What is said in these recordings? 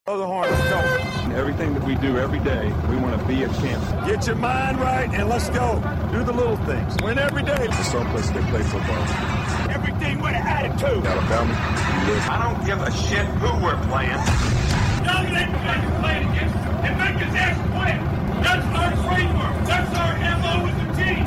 Blow the horn, let's go. Everything that we do every day, we want to be a champion. Get your mind right and let's go. Do the little things. Win every day. It's a someplace they play football. Everything with an attitude. Alabama, I don't give a shit who we're playing. Don't let you play against and make his ass quit. That's our framework. That's our MO with the team.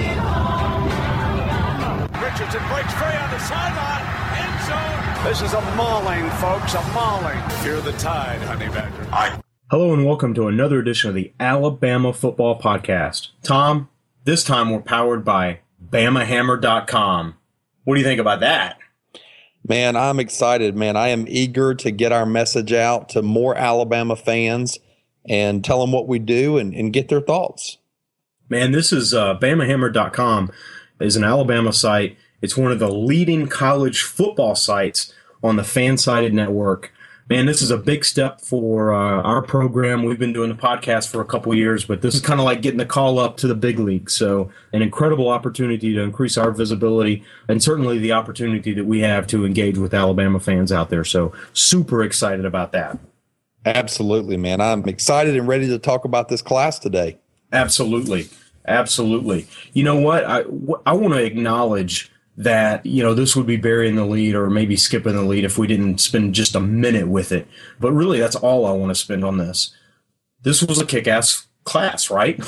Richardson breaks free on the sideline. End zone. This is a mauling, folks, a mauling. Fear the tide, Honey Badger. Hello and welcome to another edition of the Alabama Football Podcast. Tom, this time we're powered by BamaHammer.com. What do you think about that? Man, I'm excited, man. I am eager to get our message out to more Alabama fans and tell them what we do and get their thoughts. Man, this is BamaHammer.com is an Alabama site. It's one of the leading college football sites on the Fansided Network. Man, this is a big step for our program. We've been doing the podcast for a couple years, but this is kind of like getting the call up to the big league. So an incredible opportunity to increase our visibility and certainly the opportunity that we have to engage with Alabama fans out there. So super excited about that. Absolutely, man. I'm excited and ready to talk about this class today. Absolutely. Absolutely. You know what? I want to acknowledge that, you know, this would be burying the lead or maybe skipping the lead if we didn't spend just a minute with it. But really, that's all I want to spend on this. This was a kick-ass class, right?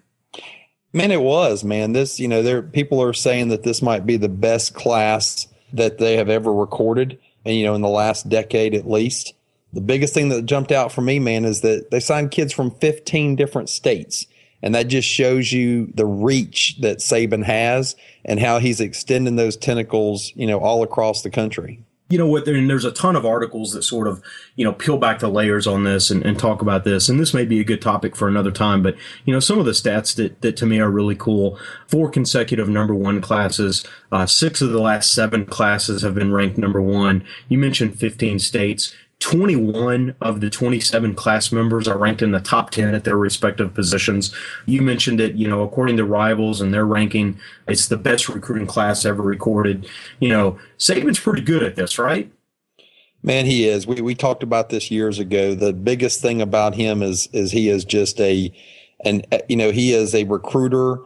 Man, it was, man. This, you know, people are saying that this might be the best class that they have ever recorded, and, you know, in the last decade at least. The biggest thing that jumped out for me, man, is that they signed kids from 15 different states. And that just shows you the reach that Saban has and how he's extending those tentacles, you know, all across the country. You know what? There's a ton of articles that sort of, you know, peel back the layers on this and talk about this. And this may be a good topic for another time. But, you know, some of the stats that to me are really cool. 4 consecutive number one classes. 6 of the last 7 classes have been ranked number one. You mentioned 15 states. 21 of the 27 class members are ranked in the top 10 at their respective positions. You mentioned it, you know, according to Rivals and their ranking, it's the best recruiting class ever recorded. You know, Saban's pretty good at this, right? Man, he is. We talked about this years ago. The biggest thing about him is he is just he is a recruiter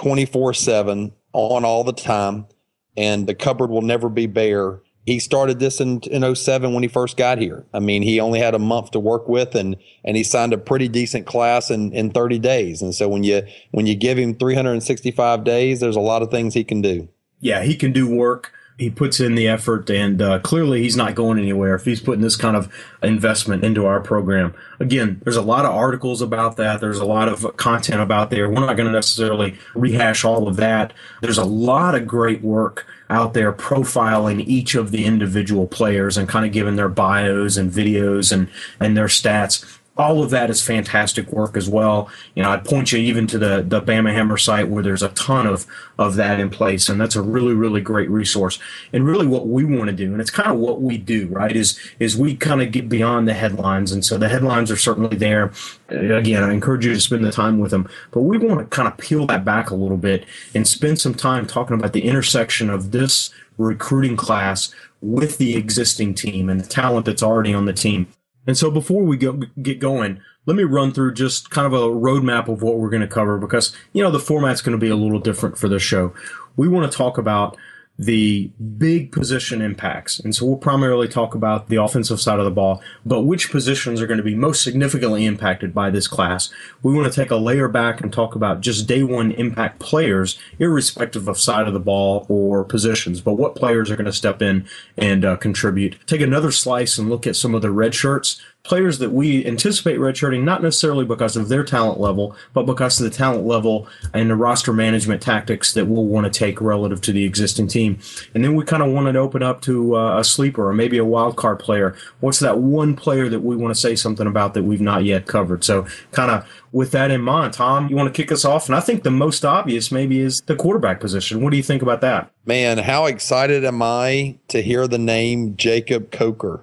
24/7 on all the time, and the cupboard will never be bare. He started this in 2007 when he first got here. I mean, he only had a month to work with, and he signed a pretty decent class in 30 days. And so when you give him 365 days, there's a lot of things he can do. Yeah, he can do work. He puts in the effort, and clearly he's not going anywhere if he's putting this kind of investment into our program. Again, there's a lot of articles about that. There's a lot of content about there. We're not going to necessarily rehash all of that. There's a lot of great work out there profiling each of the individual players and kind of giving their bios and videos and their stats. All of that is fantastic work as well. You know, I'd point you even to the Bama Hammer site where there's a ton of that in place, and that's a really, really great resource. And really what we want to do, and it's kind of what we do, right, is we kind of get beyond the headlines. And so the headlines are certainly there. Again, I encourage you to spend the time with them. But we want to kind of peel that back a little bit and spend some time talking about the intersection of this recruiting class with the existing team and the talent that's already on the team. And so before we get going, let me run through just kind of a roadmap of what we're going to cover because, you know, the format's going to be a little different for this show. We want to talk about the big position impacts. And so we'll primarily talk about the offensive side of the ball, but which positions are going to be most significantly impacted by this class. We want to take a layer back and talk about just day one impact players, irrespective of side of the ball or positions, but what players are going to step in and contribute. Take another slice and look at some of the red shirts, players that we anticipate redshirting, not necessarily because of their talent level, but because of the talent level and the roster management tactics that we'll want to take relative to the existing team. And then we kind of want to open up to a sleeper or maybe a wild card player. What's that one player that we want to say something about that we've not yet covered? So kind of with that in mind, Tom, you want to kick us off? And I think the most obvious maybe is the quarterback position. What do you think about that? Man, how excited am I to hear the name Jacob Coker?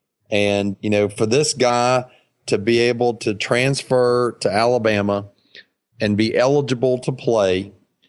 And, you know, for this guy to be able to transfer to Alabama and be eligible to play,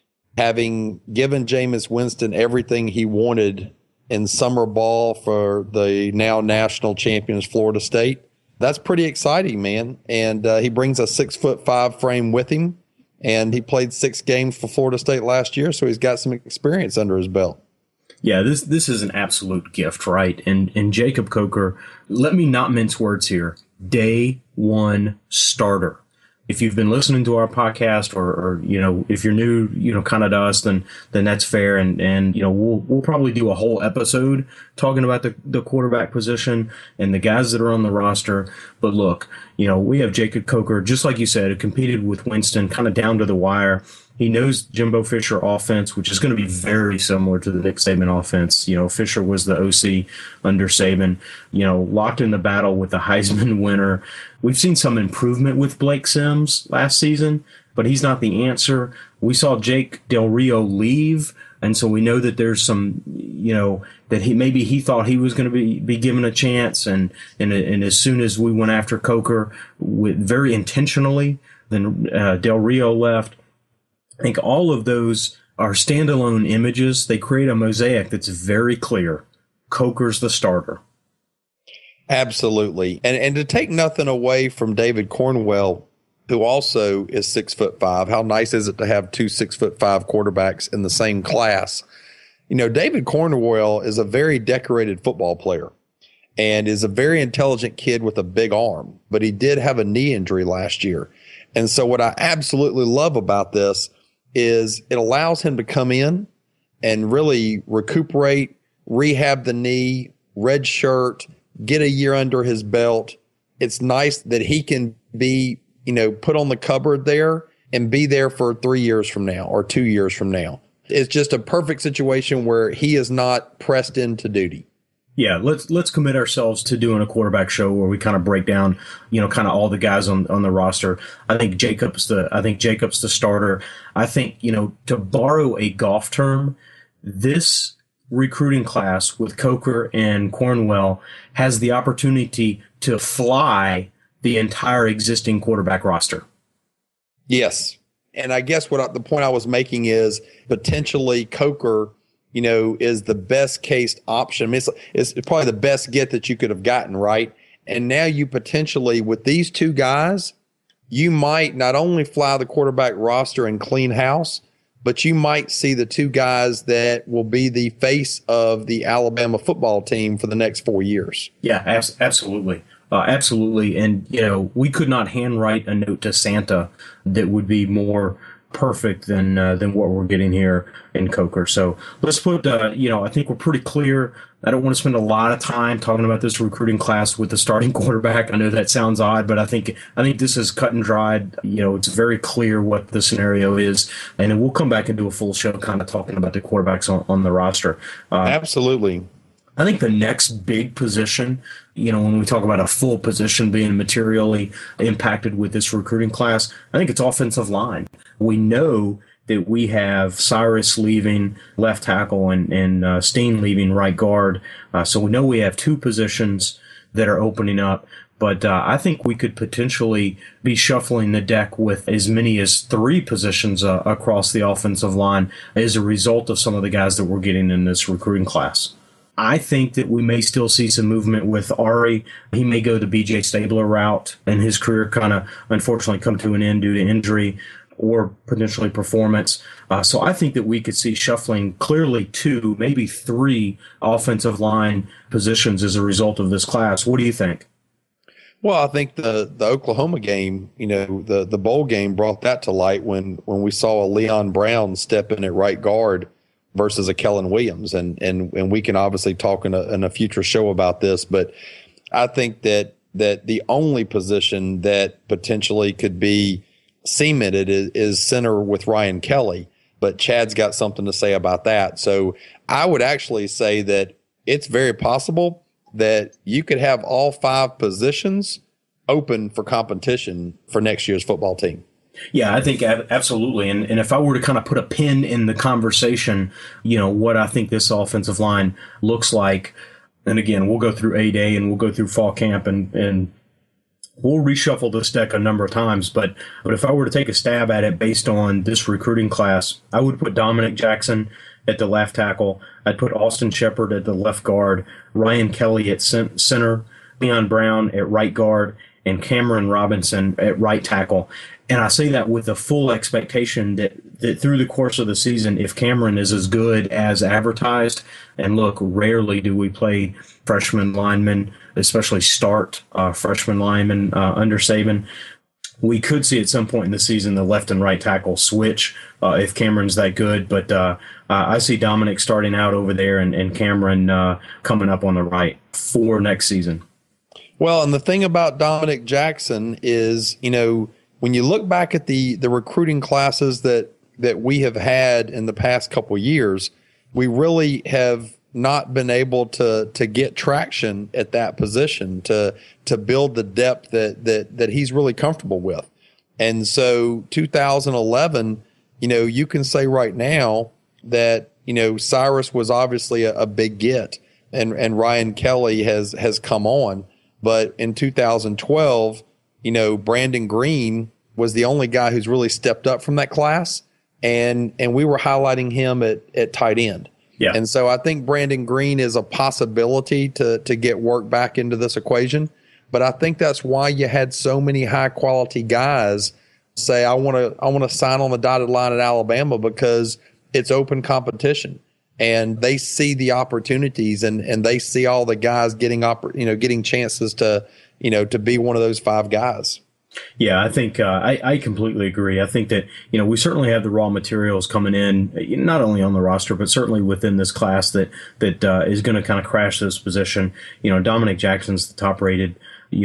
having given Jameis Winston everything he wanted in summer ball for the now national champions Florida State, That's pretty exciting, man. And he brings a 6'5" frame with him, and he played 6 games for Florida State last year, so he's got some experience under his belt. Yeah, this is an absolute gift, right? And Jacob Coker, let me not mince words here. Day 1 starter. If you've been listening to our podcast, or if you're new, kind of to us, then that's fair. And we'll probably do a whole episode talking about the quarterback position and the guys that are on the roster. But look, we have Jacob Coker, just like you said, who competed with Winston kind of down to the wire. He knows Jimbo Fisher offense, which is going to be very similar to the Nick Saban offense. Fisher was the OC under Saban, locked in the battle with the Heisman winner. We've seen some improvement with Blake Sims last season, but he's not the answer. We saw Jake Del Rio leave, and so we know that there's some, that he thought he was going to be given a chance, and as soon as we went after Coker very intentionally, then Del Rio left. I think all of those are standalone images. They create a mosaic that's very clear. Coker's the starter. Absolutely. And to take nothing away from David Cornwell, who also is 6'5", how nice is it to have 2 6'5" quarterbacks in the same class? David Cornwell is a very decorated football player and is a very intelligent kid with a big arm, but he did have a knee injury last year. And so what I absolutely love about this is it allows him to come in and really recuperate, rehab the knee, red shirt, get a year under his belt. It's nice that he can be, put on the cupboard there and be there for 3 years from now or 2 years from now. It's just a perfect situation where he is not pressed into duty. Yeah, let's commit ourselves to doing a quarterback show where we kind of break down, kind of all the guys on the roster. I think Jacob's the starter. I think, to borrow a golf term, this recruiting class with Coker and Cornwell has the opportunity to fly the entire existing quarterback roster. Yes. And I guess the point I was making is potentially Coker is the best case option. I mean, it's probably the best get that you could have gotten, right? And now you potentially, with these 2 guys, you might not only fly the quarterback roster and clean house, but you might see the 2 guys that will be the face of the Alabama football team for the next 4 years. Yeah, absolutely. Absolutely. And, we could not handwrite a note to Santa that would be more perfect than what we're getting here in Coker. So let's put, I think we're pretty clear. I don't want to spend a lot of time talking about this recruiting class with the starting quarterback. I know that sounds odd, but I think this is cut and dried. It's very clear what the scenario is, and then we'll come back and do a full show kind of talking about the quarterbacks on the roster. Absolutely. I think the next big position, when we talk about a full position being materially impacted with this recruiting class, I think it's offensive line. We know that we have Cyrus leaving left tackle and Steen leaving right guard. So we know we have 2 positions that are opening up. But I think we could potentially be shuffling the deck with as many as 3 positions across the offensive line as a result of some of the guys that we're getting in this recruiting class. I think that we may still see some movement with Ari. He may go the BJ Stabler route, and his career kind of unfortunately come to an end due to injury or potentially performance. So I think that we could see shuffling clearly 2, maybe 3 offensive line positions as a result of this class. What do you think? Well, I think the Oklahoma game, the bowl game brought that to light when we saw a Leon Brown step in at right guard versus a Kellen Williams. And we can obviously talk in a future show about this, but I think that the only position that potentially could be cemented is center with Ryan Kelly, but Chad's got something to say about that. So I would actually say that it's very possible that you could have all 5 positions open for competition for next year's football team. Yeah, I think absolutely. And if I were to kind of put a pin in the conversation, what I think this offensive line looks like, and again, we'll go through A-Day and we'll go through fall camp and we'll reshuffle this deck a number of times. But if I were to take a stab at it based on this recruiting class, I would put Dominic Jackson at the left tackle. I'd put Austin Shepard at the left guard, Ryan Kelly at center, Leon Brown at right guard, and Cameron Robinson at right tackle. And I say that with the full expectation that through the course of the season, if Cameron is as good as advertised, and look, rarely do we play freshman linemen, especially start freshman linemen under Saban, we could see at some point in the season the left and right tackle switch if Cameron's that good. But I see Dominic starting out over there and Cameron coming up on the right for next season. Well, and the thing about Dominic Jackson is, when you look back at the recruiting classes that we have had in the past couple of years, we really have not been able to get traction at that position to build the depth that he's really comfortable with. And so 2011, you can say right now that, Cyrus was obviously a big get and Ryan Kelly has come on. But in 2012, Brandon Green was the only guy who's really stepped up from that class. And we were highlighting him at tight end. Yeah. And so I think Brandon Green is a possibility to get work back into this equation. But I think that's why you had so many high quality guys say, I want to sign on the dotted line at Alabama because it's open competition. And they see the opportunities and they see all the guys getting chances to be one of those five guys. Yeah, I think I completely agree. I think that, we certainly have the raw materials coming in, not only on the roster, but certainly within this class that is going to kind of crash this position. Dominic Jackson's the top rated,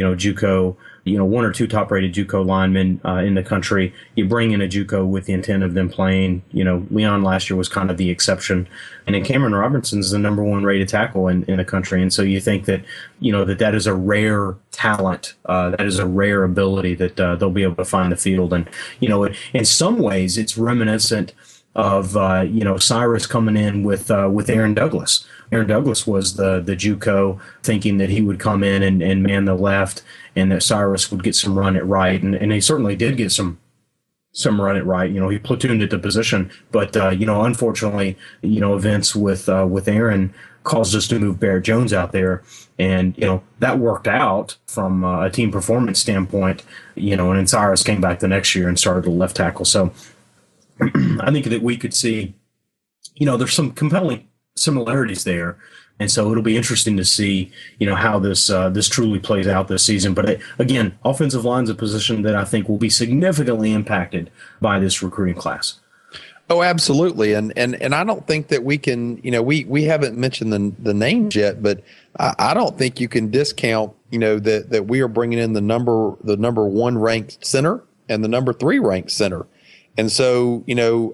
JUCO, one or two top rated JUCO linemen in the country. You bring in a JUCO with the intent of them playing. Leon last year was kind of the exception. And then Cameron Robinson's the number one rated tackle in the country. And so you think that, that is a rare talent. That is a rare ability that they'll be able to find the field. And, in some ways it's reminiscent of, Cyrus coming in with Aaron Douglas. Aaron Douglas was the JUCO, thinking that he would come in and man the left and that Cyrus would get some run at right. And he certainly did get some run at right. He platooned at the position. But, unfortunately, events with Aaron caused us to move Barrett Jones out there. And, that worked out from a team performance standpoint, and then Cyrus came back the next year and started the left tackle. So I think that we could see, there's some compelling similarities there. And so it'll be interesting to see, how this truly plays out this season. But again, offensive line's a position that I think will be significantly impacted by this recruiting class. Oh, absolutely. And I don't think that we can, we haven't mentioned the names yet, but I don't think you can discount, that we are bringing in the number one ranked center and the number 3 ranked center. And so,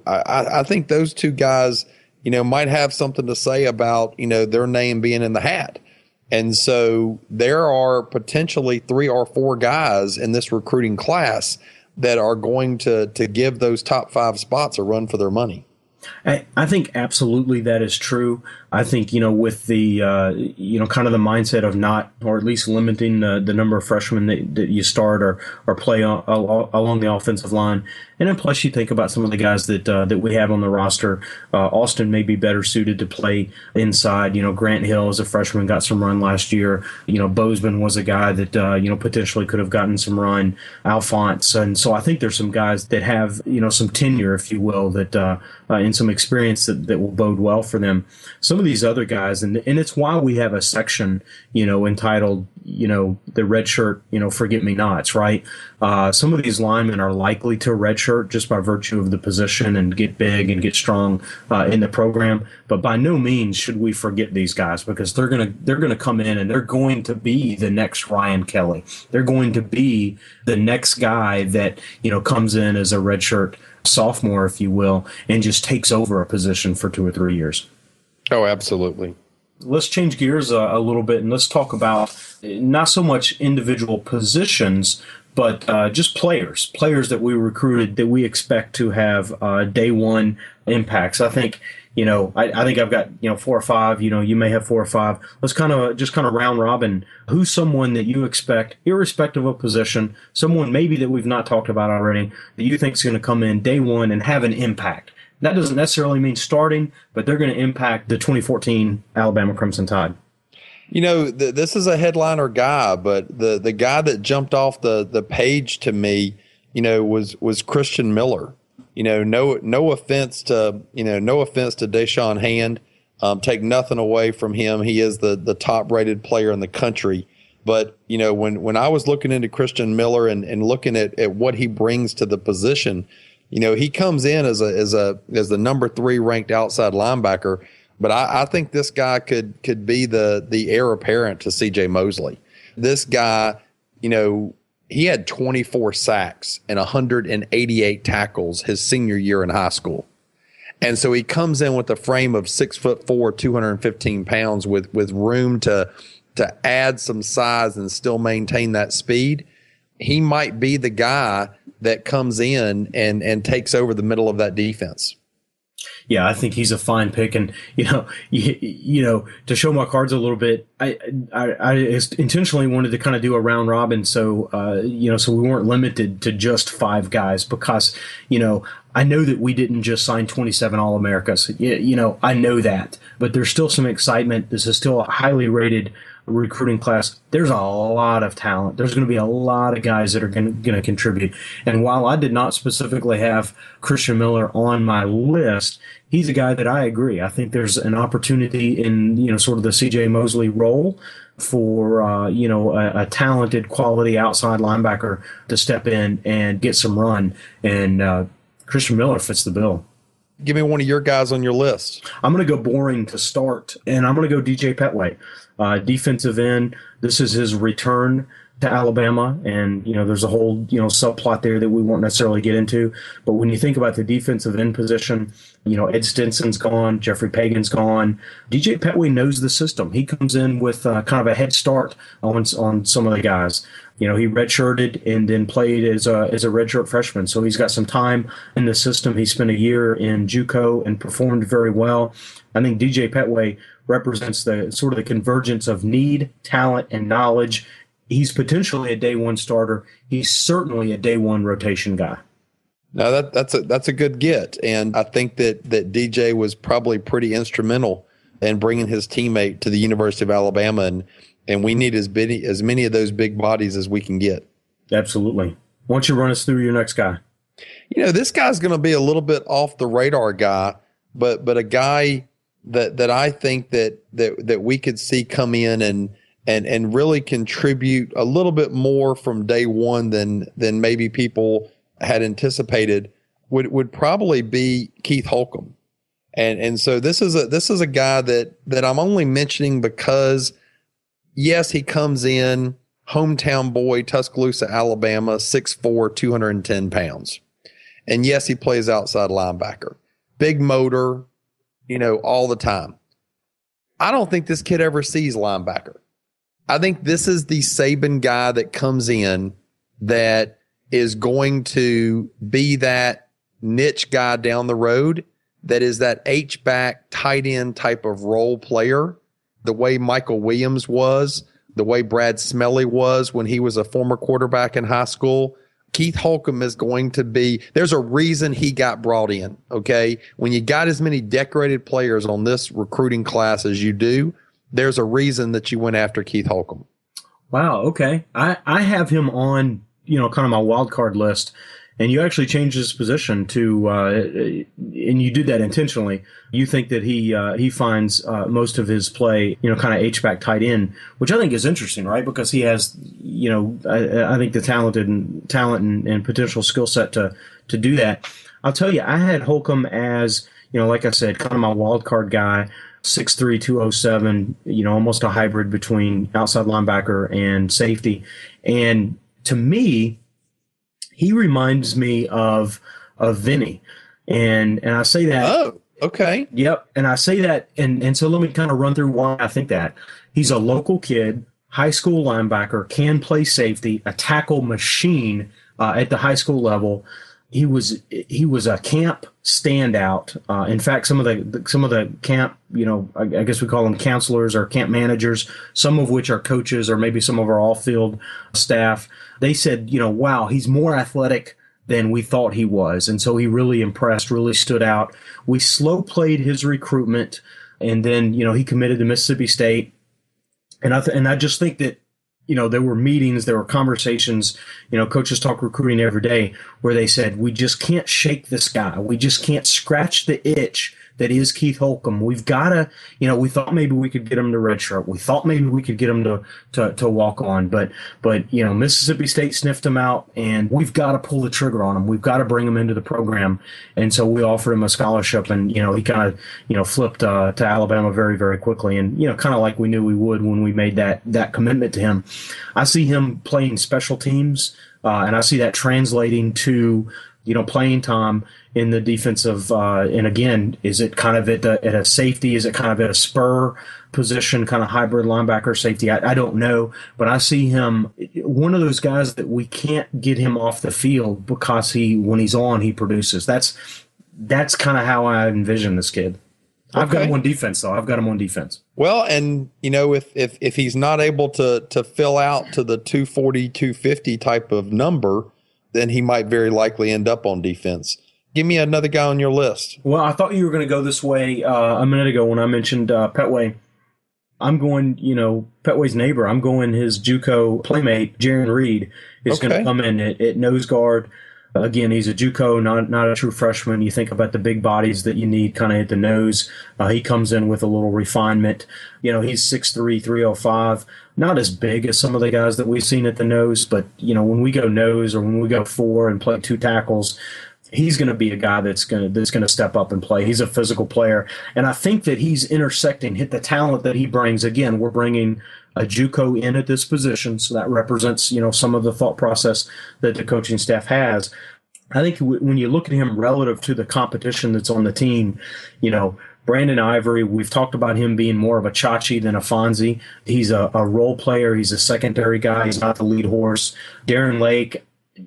I think those two guys, might have something to say about, their name being in the hat. And so there are potentially 3 or 4 guys in this recruiting class that are going to give those top 5 spots a run for their money. I think absolutely that is true. I think, with the, kind of the mindset of not, or at least limiting the number of freshmen that you start or play along the offensive line. And then plus you think about some of the guys that we have on the roster. Austin may be better suited to play inside. Grant Hill as a freshman got some run last year. Bozeman was a guy that, potentially could have gotten some run. Alphonse. And so I think there's some guys that have, some tenure, if you will, that, and some experience that will bode well for them. Some of these other guys, and it's why we have a section, entitled, the red shirt, forget-me-nots, right? Some of these linemen are likely to redshirt just by virtue of the position and get big and get strong in the program. But by no means should we forget these guys because they're gonna come in and they're going to be the next Ryan Kelly. They're going to be the next guy that comes in as a redshirt sophomore, if you will, and just takes over a position for 2 or 3 years. Oh, absolutely. Let's change gears a little bit and let's talk about not so much individual positions, but just players that we recruited that we expect to have day one impacts. I think, I think I've got, 4 or 5, you may have 4 or 5. Let's kind of round robin. Who's someone that you expect, irrespective of position, someone maybe that we've not talked about already, that you think is going to come in day one and have an impact? That doesn't necessarily mean starting, but they're going to impact the 2014 Alabama Crimson Tide. This is a headliner guy, but the guy that jumped off the page to me, was Christian Miller. No offense to Deshaun Hand. Take nothing away from him. He is the top rated player in the country. But, when I was looking into Christian Miller and looking at what he brings to the position, he comes in as the number 3 ranked outside linebacker. But I think this guy could be the heir apparent to C.J. Mosley. This guy, he had 24 sacks and 188 tackles his senior year in high school. And so he comes in with a frame of 6'4", 215 pounds with room to add some size and still maintain that speed. He might be the guy that comes in and takes over the middle of that defense. Yeah, I think he's a fine pick, and to show my cards a little bit, I intentionally wanted to kind of do a round robin, so so we weren't limited to just 5 guys, because I know that we didn't just sign 27 All-Americas. I know that, but there's still some excitement. This is still a highly rated recruiting class. There's a lot of talent. There's going to be a lot of guys that are going to contribute. And while I did not specifically have Christian Miller on my list, he's a guy that I agree. I think there's an opportunity in, sort of the C.J. Mosley role for, a talented quality outside linebacker to step in and get some run. And Christian Miller fits the bill. Give me one of your guys on your list. I'm going to go boring to start, and I'm going to go DJ Petway. Defensive end. This is his return to Alabama, and there's a whole subplot there that we won't necessarily get into. But when you think about the defensive end position, Ed Stinson's gone, Jeffrey Pagan's gone. DJ Petway knows the system. He comes in with kind of a head start on some of the guys. He redshirted and then played as a redshirt freshman, so he's got some time in the system. He spent a year in JUCO and performed very well. I think DJ Petway represents the sort of the convergence of need, talent, and knowledge. He's potentially a day one starter. He's certainly a day one rotation guy. No, that's a good get, and I think that DJ was probably pretty instrumental in bringing his teammate to the University of Alabama, and we need as many of those big bodies as we can get. Absolutely. Why don't you run us through your next guy? This guy's going to be a little bit off the radar guy, but a guy that I think that we could see come in and really contribute a little bit more from day one than maybe people had anticipated would probably be Keith Holcomb. And so this is a guy that I'm only mentioning because, yes, he comes in, hometown boy, Tuscaloosa, Alabama, 6'4", 210 pounds. And yes, he plays outside linebacker. Big motor, all the time. I don't think this kid ever sees linebacker. I think this is the Saban guy that comes in that is going to be that niche guy down the road that is that H-back tight end type of role player, the way Michael Williams was, the way Brad Smelly was when he was a former quarterback in high school. Keith Holcomb is going to be – there's a reason he got brought in, okay? When you got as many decorated players on this recruiting class as you do, there's a reason that you went after Keith Holcomb. Wow, okay. I have him on, kind of my wild card list, and you actually changed his position to and you did that intentionally. You think that he finds most of his play, kind of H-back tight end, which I think is interesting, right? Because he has, I think the talent and potential skill set to do that. I'll tell you, I had Holcomb as, like I said, kind of my wild card guy. 6'3", 207, almost a hybrid between outside linebacker and safety. And to me, he reminds me of Vinny. And I say that. Oh, okay. Yep. And I say that. And so let me kind of run through why I think that. He's a local kid, high school linebacker, can play safety, a tackle machine at the high school level. He was a camp standout. In fact, some of the camp, I guess we call them counselors or camp managers, some of which are coaches or maybe some of our off-field staff, they said, wow, he's more athletic than we thought he was. And so he really impressed, really stood out. We slow played his recruitment, and then, he committed to Mississippi State. And I just think that, there were meetings, there were conversations, coaches talk recruiting every day where they said, we just can't shake this guy. We just can't scratch the itch that is Keith Holcomb. We've got to, we thought maybe we could get him to redshirt. We thought maybe we could get him to walk on, but Mississippi State sniffed him out, and we've got to pull the trigger on him. We've got to bring him into the program. And so we offered him a scholarship, and, he kind of, flipped to Alabama very, very quickly. And, kind of like we knew we would when we made that commitment to him. I see him playing special teams, and I see that translating to, playing time in the defensive. And again, is it kind of at a safety? Is it kind of at a spur position, kind of hybrid linebacker safety? I don't know, but I see him one of those guys that we can't get him off the field because when he's on, he produces. That's kind of how I envision this kid. Okay. I've got him on defense, though. I've got him on defense. Well, and if he's not able to fill out to the 240, 250 type of number, then he might very likely end up on defense. Give me another guy on your list. Well, I thought you were going to go this way a minute ago when I mentioned Petway. I'm going, Petway's neighbor. I'm going his JUCO playmate, Jaron Reed, is going to come in at nose guard. Again, he's a JUCO, not a true freshman. You think about the big bodies that you need kind of at the nose. He comes in with a little refinement. He's 6'3", 305. Not as big as some of the guys that we've seen at the nose, but, when we go nose or when we go 4 and play 2 tackles, he's going to be a guy that's going to step up and play. He's a physical player. And I think that he's intersecting, hit the talent that he brings. Again, we're bringing a JUCO in at this position, so that represents, some of the thought process that the coaching staff has. I think when you look at him relative to the competition that's on the team, Brandon Ivory, we've talked about him being more of a Chachi than a Fonzie. He's a role player. He's a secondary guy. He's not the lead horse. Darren Lake,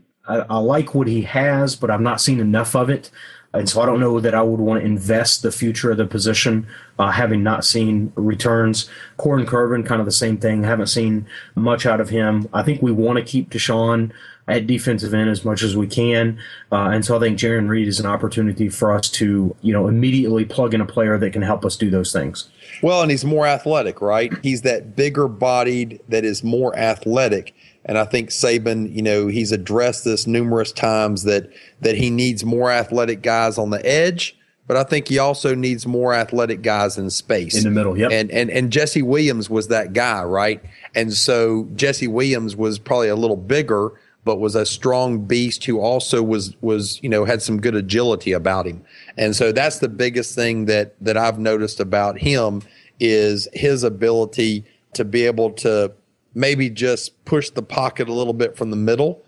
I like what he has, but I've not seen enough of it. And so I don't know that I would want to invest the future of the position, having not seen returns. Corin Curvin, kind of the same thing. Haven't seen much out of him. I think we want to keep Deshaun at defensive end as much as we can. And so I think Jaron Reed is an opportunity for us to, immediately plug in a player that can help us do those things. Well, and he's more athletic, right? He's that bigger bodied that is more athletic. And I think Saban, he's addressed this numerous times that he needs more athletic guys on the edge, but I think he also needs more athletic guys in space. In the middle, yep. And Jesse Williams was that guy, right? And so Jesse Williams was probably a little bigger, but was a strong beast who also was had some good agility about him. And so that's the biggest thing that I've noticed about him is his ability to be able to maybe just push the pocket a little bit from the middle.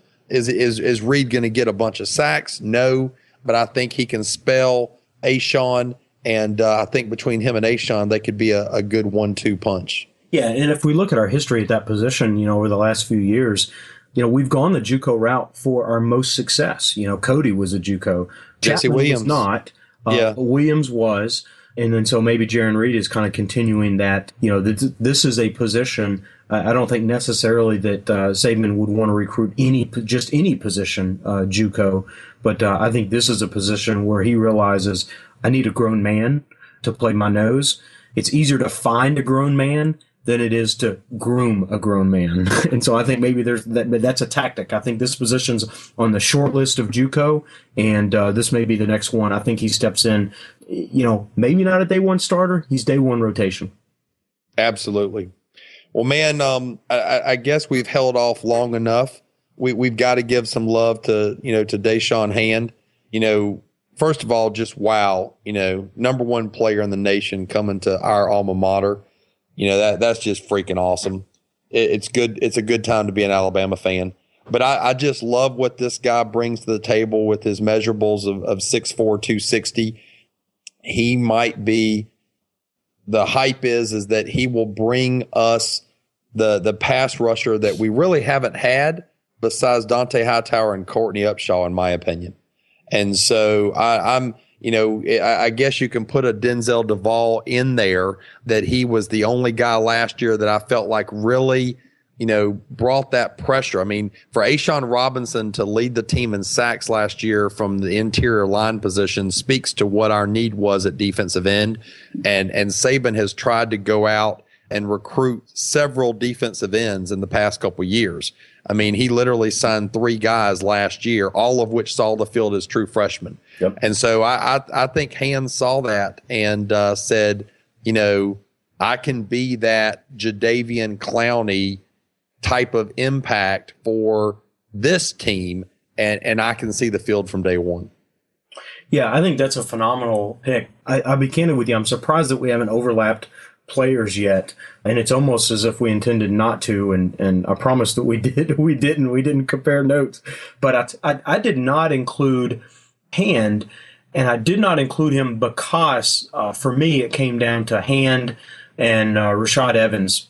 Is Reed going to get a bunch of sacks? No, but I think he can spell A'Shawn, and I think between him and A'Shawn, they could be a good 1-2 punch. Yeah, and if we look at our history at that position, over the last few years, we've gone the JUCO route for our most success. Cody was a JUCO. Jesse Chapman Williams was not. Williams was. And then so maybe Jaron Reed is kind of continuing that. This is a position. I don't think necessarily that Saban would want to recruit any position JUCO, but I think this is a position where he realizes I need a grown man to play my nose. It's easier to find a grown man than it is to groom a grown man. And so I think maybe that's a tactic. I think this position's on the short list of JUCO, and this may be the next one. I think he steps in, maybe not a day one starter. He's day one rotation. Absolutely. Well, man, I guess we've held off long enough. We've got to give some love to Da'Shawn Hand. First of all, just wow, number one player in the nation coming to our alma mater. That's just freaking awesome. It's good. It's a good time to be an Alabama fan. But I just love what this guy brings to the table with his measurables of 6'4", 260. He might be, the hype is that he will bring us the pass rusher that we really haven't had besides Dante Hightower and Courtney Upshaw, in my opinion. And so I guess you can put a Denzel Duvall in there, that he was the only guy last year that I felt like really, brought that pressure. I mean, for A'Shawn Robinson to lead the team in sacks last year from the interior line position speaks to what our need was at defensive end. And Saban has tried to go out and recruit several defensive ends in the past couple of years. I mean, he literally signed 3 guys last year, all of which saw the field as true freshmen. Yep. And so I think Hand saw that and said, you know, I can be that Jadeveon Clowney type of impact for this team, and I can see the field from day one. Yeah, I think that's a phenomenal pick. I'll be candid with you. I'm surprised that we haven't overlapped players yet, and it's almost as if we intended not to, and I promise that we did. We didn't compare notes. But I did not include Hand, and I did not include him because for me it came down to Hand and Rashad Evans.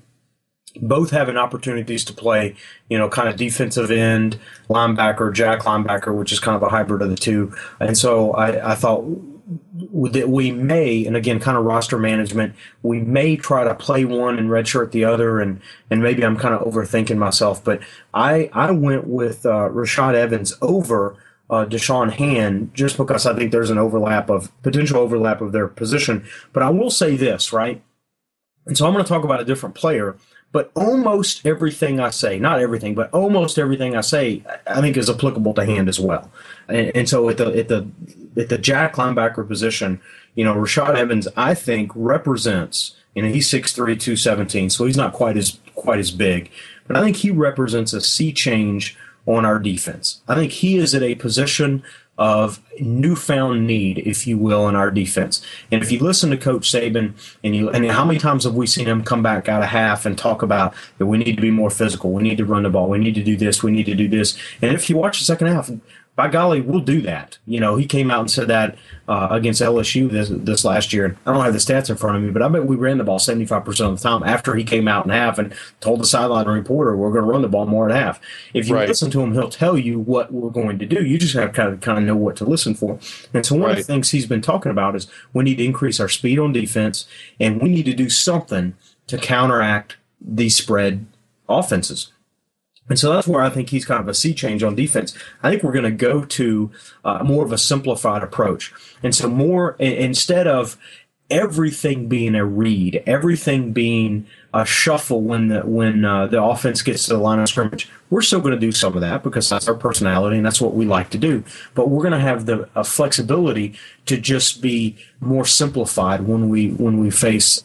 Both having opportunities to play, you know, kind of defensive end, linebacker, jack linebacker, which is kind of a hybrid of the two. And so I thought that we may, and again, kind of roster management, we may try to play one and redshirt the other, and maybe I'm kind of overthinking myself, but I went with Rashad Evans over Da'Shawn Hand just because I think there's an potential overlap of their position. But I will say this, right? And so I'm going to talk about a different player. But almost everything I say, not everything, but almost everything I say, I think is applicable to Hand as well. And so at the jack linebacker position, you know, Rashad Evans, I think, represents, you know, he's 6'3", 217, so he's not quite as big. But I think he represents a sea change on our defense. I think he is at a position of newfound need, if you will, in our defense. And if you listen to Coach Saban, and how many times have we seen him come back out of half and talk about that we need to be more physical, we need to run the ball, we need to do this, we need to do this. And if you watch the second half, by golly, we'll do that. You know, he came out and said that against LSU this last year. I don't have the stats in front of me, but I bet we ran the ball 75% of the time after he came out in half and told the sideline reporter we're going to run the ball more at half. If you listen to him, he'll tell you what we're going to do. You just have to kind of know what to listen for. And so one of the things he's been talking about is we need to increase our speed on defense, and we need to do something to counteract these spread offenses. And so that's where I think he's kind of a sea change on defense. I think we're going to go to more of a simplified approach. And so instead of everything being a read, everything being a shuffle when the offense gets to the line of scrimmage, we're still going to do some of that because that's our personality and that's what we like to do. But we're going to have the flexibility to just be more simplified when we face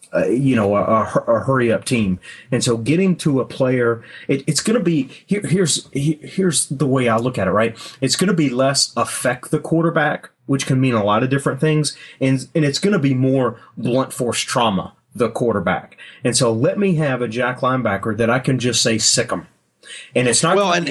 a hurry-up team. And so getting to a player, it's going to be, here's the way I look at it, right? It's going to be less affect the quarterback, which can mean a lot of different things, and it's going to be more blunt force trauma, the quarterback. And so let me have a jack linebacker that I can just say sick him. And it's not well, and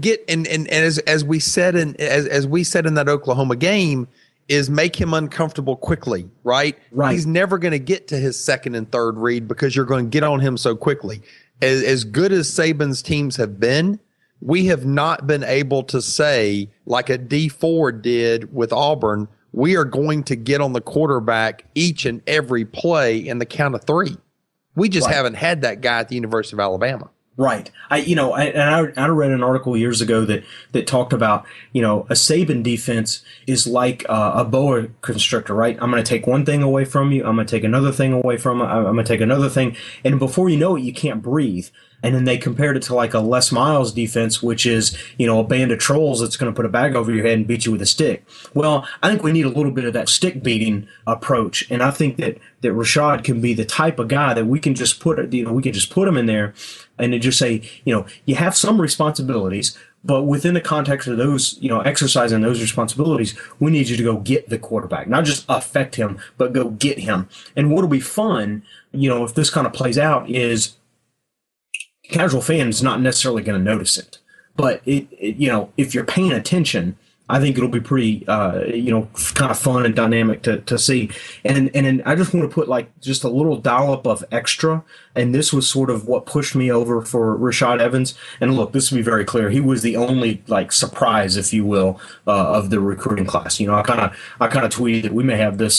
as we said in that Oklahoma game, is make him uncomfortable quickly, right? Right. He's never going to get to his second and third read because you're going to get on him so quickly. As good as Saban's teams have been, we have not been able to say, like a D4 did with Auburn, we are going to get on the quarterback each and every play in the count of 3. We just haven't had that guy at the University of Alabama. Right. I read an article years ago that talked about, a Saban defense is like a boa constrictor, right? I'm going to take one thing away from you. I'm going to take another thing away from you. I'm going to take another thing. And before you know it, you can't breathe. And then they compared it to like a Les Miles defense, which is, a band of trolls that's going to put a bag over your head and beat you with a stick. Well, I think we need a little bit of that stick beating approach. And I think that Rashad can be the type of guy that we can just put him in there and just say, you have some responsibilities, but within the context of those, exercising those responsibilities, we need you to go get the quarterback, not just affect him, but go get him. And what'll be fun, if this kind of plays out is casual fans not necessarily going to notice it, but if you're paying attention, I think it'll be pretty, kind of fun and dynamic to see. And I just want to put like just a little dollop of extra. And this was sort of what pushed me over for Rashad Evans. And look, this to be very clear, he was the only surprise, if you will, of the recruiting class. I kind of tweeted that we may have this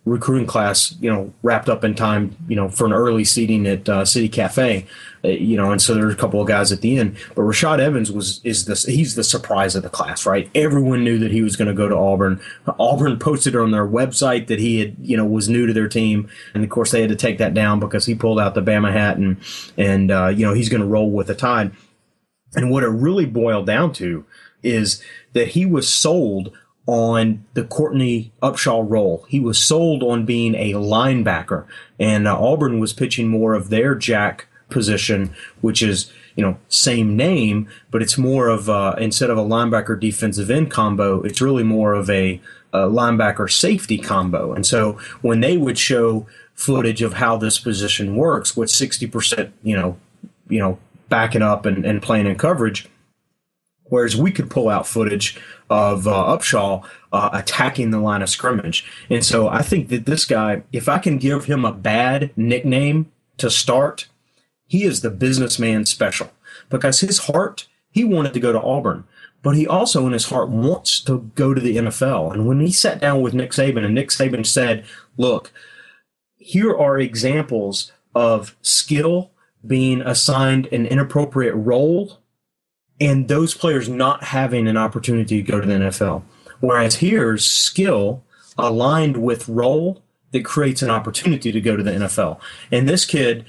recruiting class, wrapped up in time, for an early seating at City Cafe, and so there's a couple of guys at the end. But Rashad Evans he's the surprise of the class, right? Everyone knew that he was going to go to Auburn. Auburn posted on their website that he had, was new to their team, and of course they had to take that down because he pulled out the Bama hat and he's going to roll with the Tide. And what it really boiled down to is that he was sold on the Courtney Upshaw role. He was sold on being a linebacker, and Auburn was pitching more of their jack position, which is, same name, but it's more of instead of a linebacker defensive end combo, it's really more of a linebacker safety combo. And so when they would show footage of how this position works with 60%, backing up and playing in coverage, whereas we could pull out footage of Upshaw attacking the line of scrimmage. And so I think that this guy, if I can give him a bad nickname to start, he is the businessman special, because his heart, he wanted to go to Auburn, but he also in his heart wants to go to the NFL. And when he sat down with Nick Saban, and Nick Saban said, look, here are examples of skill being assigned an inappropriate role and those players not having an opportunity to go to the NFL. Whereas here's skill aligned with role that creates an opportunity to go to the NFL. And this kid,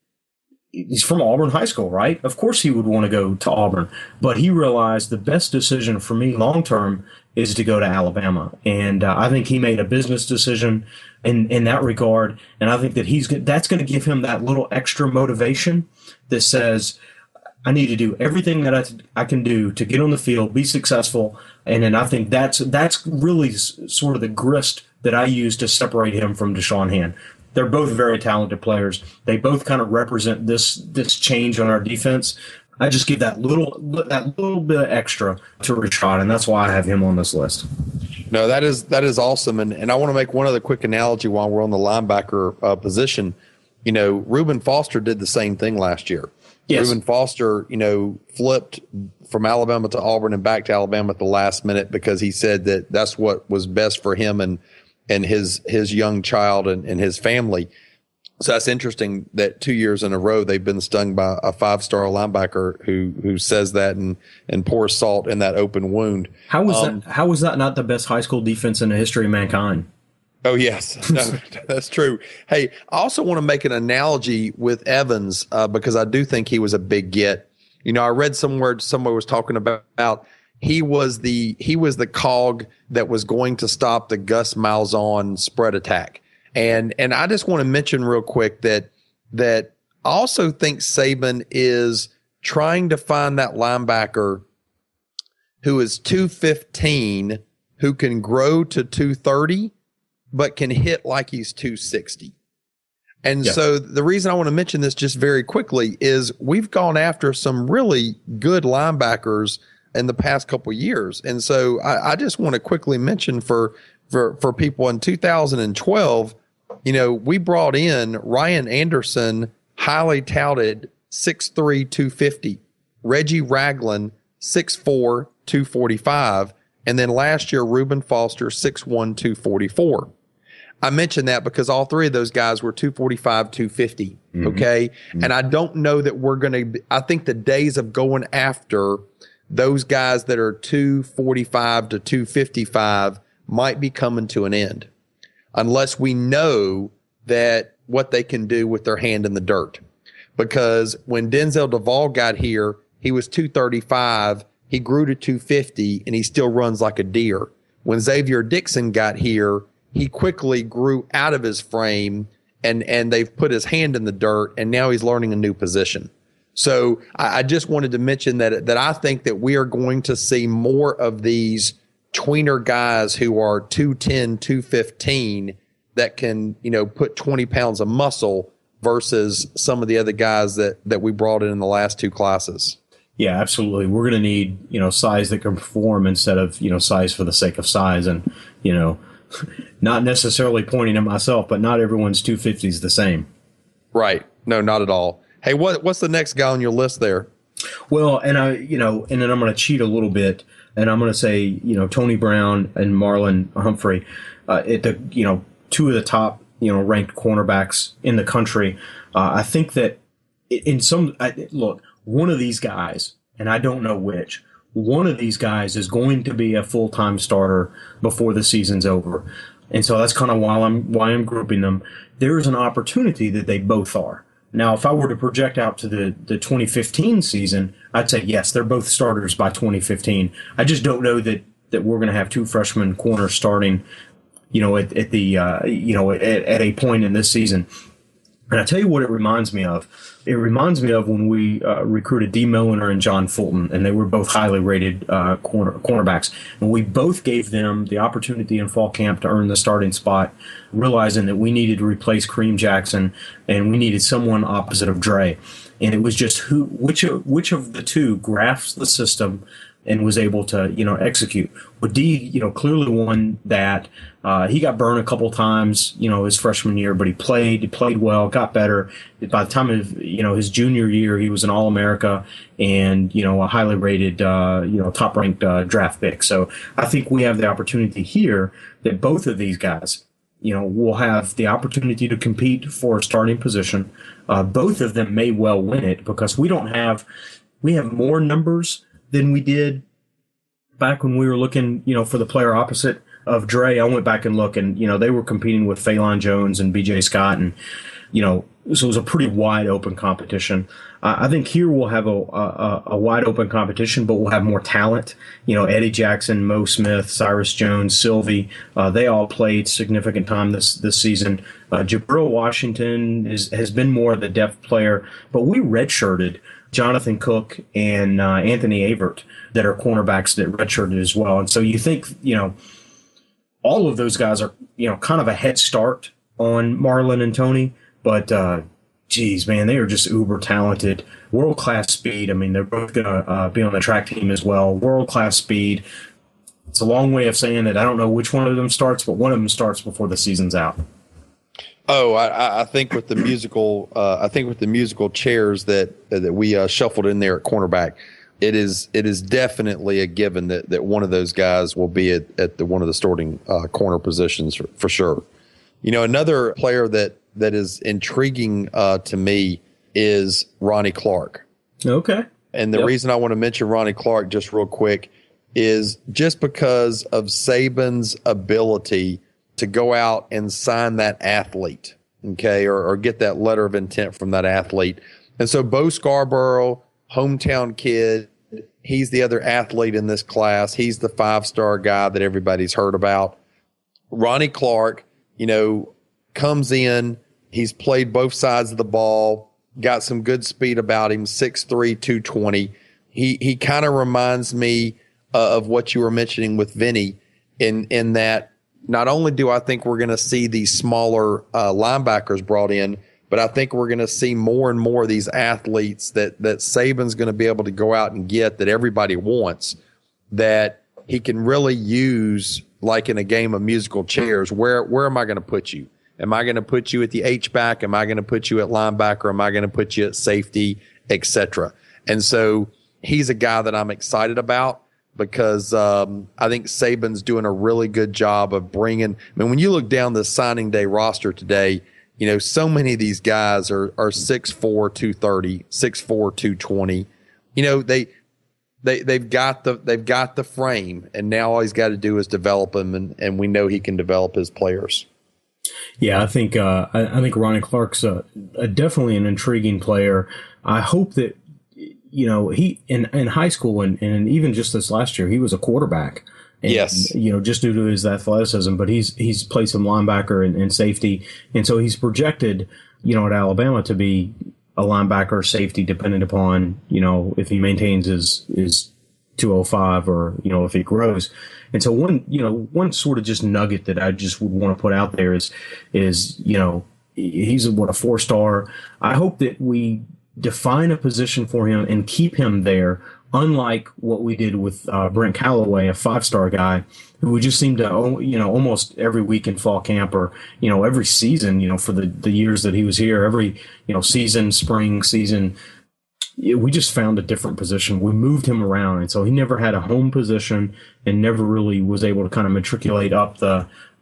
he's from Auburn High School, right? Of course he would want to go to Auburn, but he realized the best decision for me long-term is to go to Alabama. And I think he made a business decision in that regard. And I think that that's going to give him that little extra motivation that says, I need to do everything that I can do to get on the field, be successful. And then I think that's really sort of the grist that I use to separate him from Deshaun Hand. They're both very talented players. They both kind of represent this change on our defense. I just give that little bit extra to Rashad, and that's why I have him on this list. No, that is awesome. And I want to make one other quick analogy while we're on the linebacker position. Reuben Foster did the same thing last year. Yes. Reuben Foster, flipped from Alabama to Auburn and back to Alabama at the last minute because he said that that's what was best for him and his young child and his family. So that's interesting that 2 years in a row they've been stung by a 5-star linebacker who says that and pours salt in that open wound. How was that not the best high school defense in the history of mankind? Oh, yes. No, that's true. Hey, I also want to make an analogy with Evans because I do think he was a big get. I read somewhere somebody was talking about he was the cog that was going to stop the Gus Malzahn spread attack. And I just want to mention real quick that I also think Saban is trying to find that linebacker who is 215, who can grow to 230, but can hit like he's 260. And so the reason I want to mention this just very quickly is we've gone after some really good linebackers in the past couple of years. And so I just want to quickly mention for people in 2012, we brought in Ryan Anderson, highly touted, 6'3", 250, Reggie Ragland, 6'4", 245, and then last year, Reuben Foster, 6'1", 244. I mentioned that because all three of those guys were 245, 250. Mm-hmm. Okay. Mm-hmm. And I don't know that I think the days of going after those guys that are 245 to 255 might be coming to an end unless we know that what they can do with their hand in the dirt. Because when Denzel Duvall got here, he was 235. He grew to 250 and he still runs like a deer. When Xavier Dixon got here, he quickly grew out of his frame and they've put his hand in the dirt and now he's learning a new position. So I just wanted to mention that I think that we are going to see more of these tweener guys who are 210, 215 that can, put 20 pounds of muscle versus some of the other guys that we brought in the last two classes. Yeah, absolutely. We're going to need, size that can perform instead of, size for the sake of size. And, not necessarily pointing at myself, but not everyone's 250 is the same. Right. No, not at all. Hey, what's the next guy on your list there? Well, and and then I'm going to cheat a little bit, and I'm going to say, Tony Brown and Marlon Humphrey. two of the top, ranked cornerbacks in the country. I think that look, one of these guys, and I don't know which, one of these guys is going to be a full-time starter before the season's over. And so that's kind of why I'm grouping them. There is an opportunity that they both are. Now, if I were to project out to the 2015 season, I'd say, yes, they're both starters by 2015. I just don't know that we're going to have two freshman corners starting, at a point in this season. And I tell you what it reminds me of. It reminds me of when we recruited Dee Milliner and John Fulton, and they were both highly rated cornerbacks. And we both gave them the opportunity in fall camp to earn the starting spot, realizing that we needed to replace Kareem Jackson and we needed someone opposite of Dre. And it was just which of the two grasped the system and was able to, execute. But D, clearly won that. He got burned a couple times, his freshman year, but he played well, got better. By the time of, his junior year, he was an All-America and, a highly rated, top-ranked draft pick. So I think we have the opportunity here that both of these guys, will have the opportunity to compete for a starting position. Both of them may well win it because we have more numbers than we did back when we were looking, for the player opposite of Dre. I went back and looked, and they were competing with Phelan Jones and B.J. Scott, and so it was a pretty wide open competition. I think here we'll have a wide open competition, but we'll have more talent. Eddie Jackson, Mo Smith, Cyrus Jones, Sylvie, they all played significant time this season. Jabril Washington has been more of the depth player, but we redshirted Jonathan Cook and Anthony Avert that are cornerbacks that redshirted as well. And so you think, all of those guys are, kind of a head start on Marlon and Tony, but geez, man, they are just uber talented, world-class speed. I mean, they're both going to be on the track team as well. World-class speed. It's a long way of saying that I don't know which one of them starts, but one of them starts before the season's out. Oh, I think with the musical chairs that we shuffled in there at cornerback, it is definitely a given that one of those guys will be at one of the starting corner positions for sure. Another player that is intriguing to me is Ronnie Clark. Okay. And the reason I want to mention Ronnie Clark just real quick is just because of Saban's ability to go out and sign that athlete, okay, or get that letter of intent from that athlete. And so Bo Scarborough, hometown kid, he's the other athlete in this class. He's the 5-star guy that everybody's heard about. Ronnie Clark, comes in. He's played both sides of the ball, got some good speed about him, 6'3", 220. He kind of reminds me of what you were mentioning with Vinny in that not only do I think we're going to see these smaller linebackers brought in, but I think we're going to see more and more of these athletes that Saban's going to be able to go out and get that everybody wants, that he can really use like in a game of musical chairs. Where am I going to put you? Am I going to put you at the H-back? Am I going to put you at linebacker? Am I going to put you at safety, etc.? And so he's a guy that I'm excited about because I think Saban's doing a really good job of bringing – I mean, when you look down the signing day roster today, so many of these guys are 6'4", 230, 6'4", 220. They've got the frame, and now all he's got to do is develop them, and we know he can develop his players. Yeah, I think Ronnie Clark's definitely an intriguing player. I hope that he in high school and even just this last year he was a quarterback. And, yes, just due to his athleticism, but he's played some linebacker and safety, and so he's projected at Alabama to be a linebacker, safety, depending upon if he maintains his 205 or if he grows. And so one sort of just nugget that I just would want to put out there is he's a 4-star. I hope that we define a position for him and keep him there, unlike what we did with Brent Callaway, a 5-star guy who we just seemed to almost every week in fall camp or every season for the years that he was here, every season, spring season, we just found a different position. We moved him around, and so he never had a home position and never really was able to kind of matriculate up the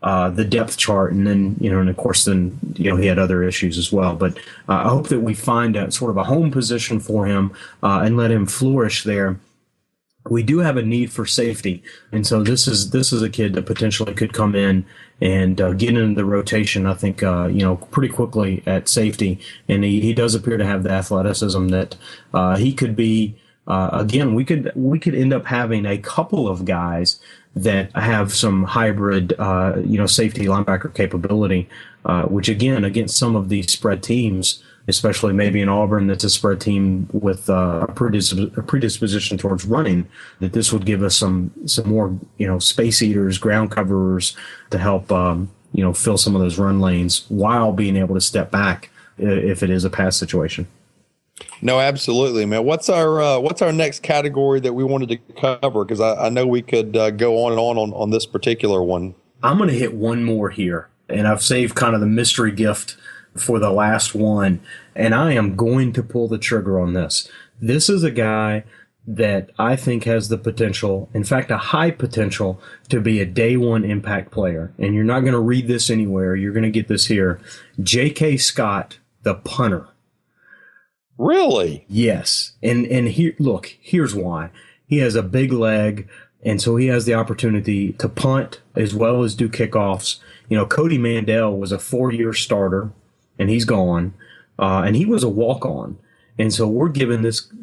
the depth chart, and then and of course then he had other issues as well. But I hope that we find a sort of a home position for him and let him flourish there. We do have a need for safety, and so this is a kid that potentially could come in and get into the rotation. I think pretty quickly at safety, and he does appear to have the athleticism that he could be. Again, we could end up having a couple of guys that have some hybrid, safety linebacker capability, which again against some of these spread teams, especially maybe in Auburn, that's a spread team with a predisposition towards running, that this would give us some more, space eaters, ground coverers to help, fill some of those run lanes while being able to step back if it is a pass situation. No, absolutely, man. What's our next category that we wanted to cover? Because I know we could go on and on this particular one. I'm going to hit one more here, and I've saved kind of the mystery gift for the last one, and I am going to pull the trigger on this. This is a guy that I think has the potential, in fact, a high potential, to be a day one impact player. And you're not going to read this anywhere. You're going to get this here. J.K. Scott, the punter. Really? Yes. And here, look, here's why. He has a big leg, and so he has the opportunity to punt as well as do kickoffs. Cody Mandel was a 4-year starter, and he's gone, and he was a walk-on. And so we're giving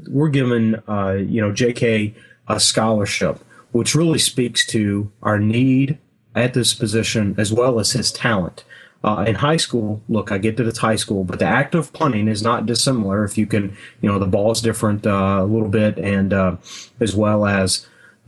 J.K. a scholarship, which really speaks to our need at this position as well as his talent. In high school, look, I get that it's high school, but the act of punting is not dissimilar. If you can, the ball is different a little bit, and as well as,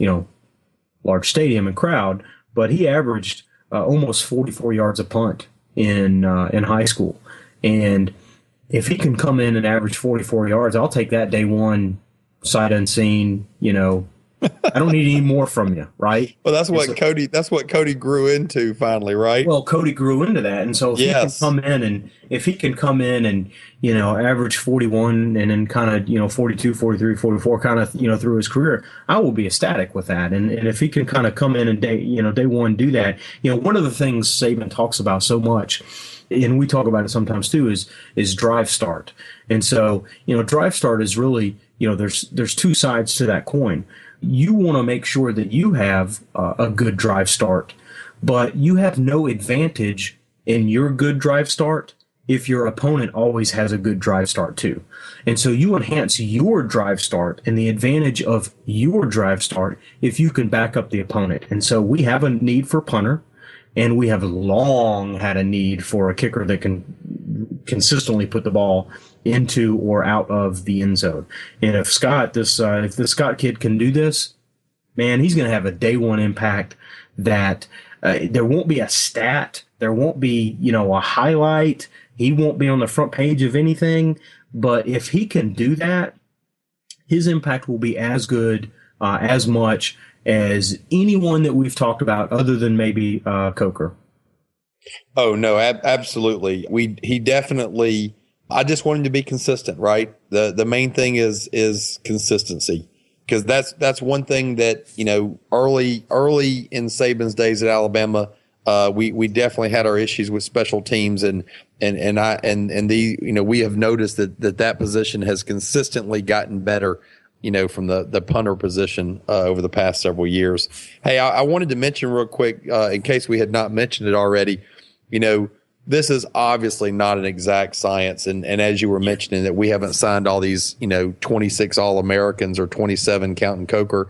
large stadium and crowd. But he averaged almost 44 yards a punt in high school, and if he can come in and average 44 yards, I'll take that day one, sight unseen. I don't need any more from you, right? Well, that's what Cody grew into finally, right? Well, Cody grew into that, and so if he can come in and average 41 and then kind of 42, 43, 44 kind of through his career, I will be ecstatic with that. And if he can kind of come in and day one do that, one of the things Saban talks about so much, and we talk about it sometimes too, is drive start. And so drive start is really there's two sides to that coin. You want to make sure that you have a good drive start, but you have no advantage in your good drive start if your opponent always has a good drive start too. And so you enhance your drive start and the advantage of your drive start if you can back up the opponent. And so we have a need for punter, and we have long had a need for a kicker that can consistently put the ball into or out of the end zone. And if the Scott kid can do this, man, he's going to have a day one impact that there won't be a stat. There won't be, a highlight. He won't be on the front page of anything. But if he can do that, his impact will be as good, as much as anyone that we've talked about other than maybe Coker. Oh, no, absolutely. He definitely, I just want him to be consistent, right? The main thing is consistency, because that's one thing that, early in Saban's days at Alabama, we definitely had our issues with special teams, and we have noticed that position has consistently gotten better, from the punter position over the past several years. Hey, I wanted to mention real quick, in case we had not mentioned it already, this is obviously not an exact science. And as you were mentioning, that we haven't signed all these, 26 All-Americans or 27 counting Coker.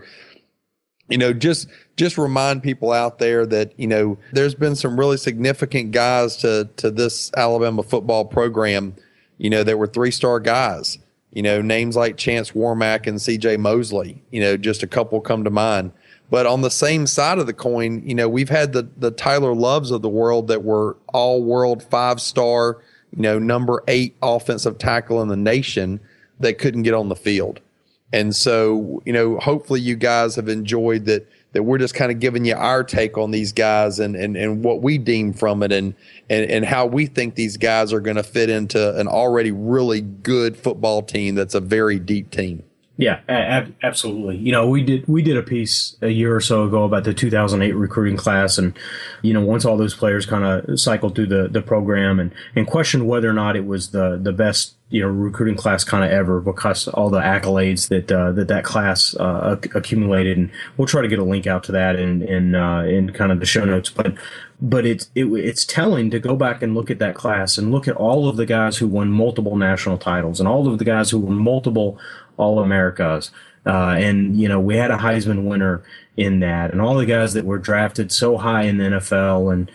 Just remind people out there that, there's been some really significant guys to this Alabama football program, that were 3-star guys. Names like Chance Warmack and C.J. Mosley, just a couple come to mind. But on the same side of the coin, we've had the Tyler Loves of the world that were all-world 5-star, number 8 offensive tackle in the nation that couldn't get on the field. And so, hopefully you guys have enjoyed that we're just kind of giving you our take on these guys and what we deem from it and how we think these guys are going to fit into an already really good football team that's a very deep team. Yeah, absolutely. We did a piece a year or so ago about the 2008 recruiting class, and once all those players kind of cycled through the program and questioned whether or not it was the best recruiting class kind of ever, because all the accolades that class accumulated, and we'll try to get a link out to that in kind of the show notes, but it's telling to go back and look at that class and look at all of the guys who won multiple national titles and all of the guys who won multiple All-Americas. And we had a Heisman winner in that, and all the guys that were drafted so high in the NFL and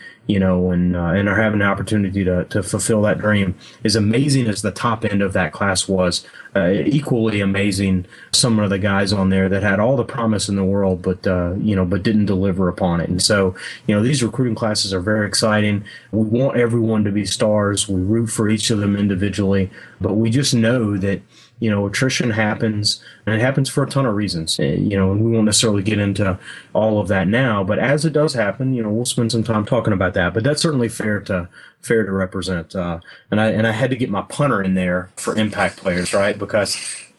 are having the opportunity to fulfill that dream. As amazing as the top end of that class was, equally amazing some of the guys on there that had all the promise in the world, but didn't deliver upon it. And so, these recruiting classes are very exciting. We want everyone to be stars. We root for each of them individually, but we just know that attrition happens, and it happens for a ton of reasons. And we won't necessarily get into all of that now, but as it does happen, we'll spend some time talking about that. But that's certainly fair to represent. And I had to get my punter in there for impact players, right? Because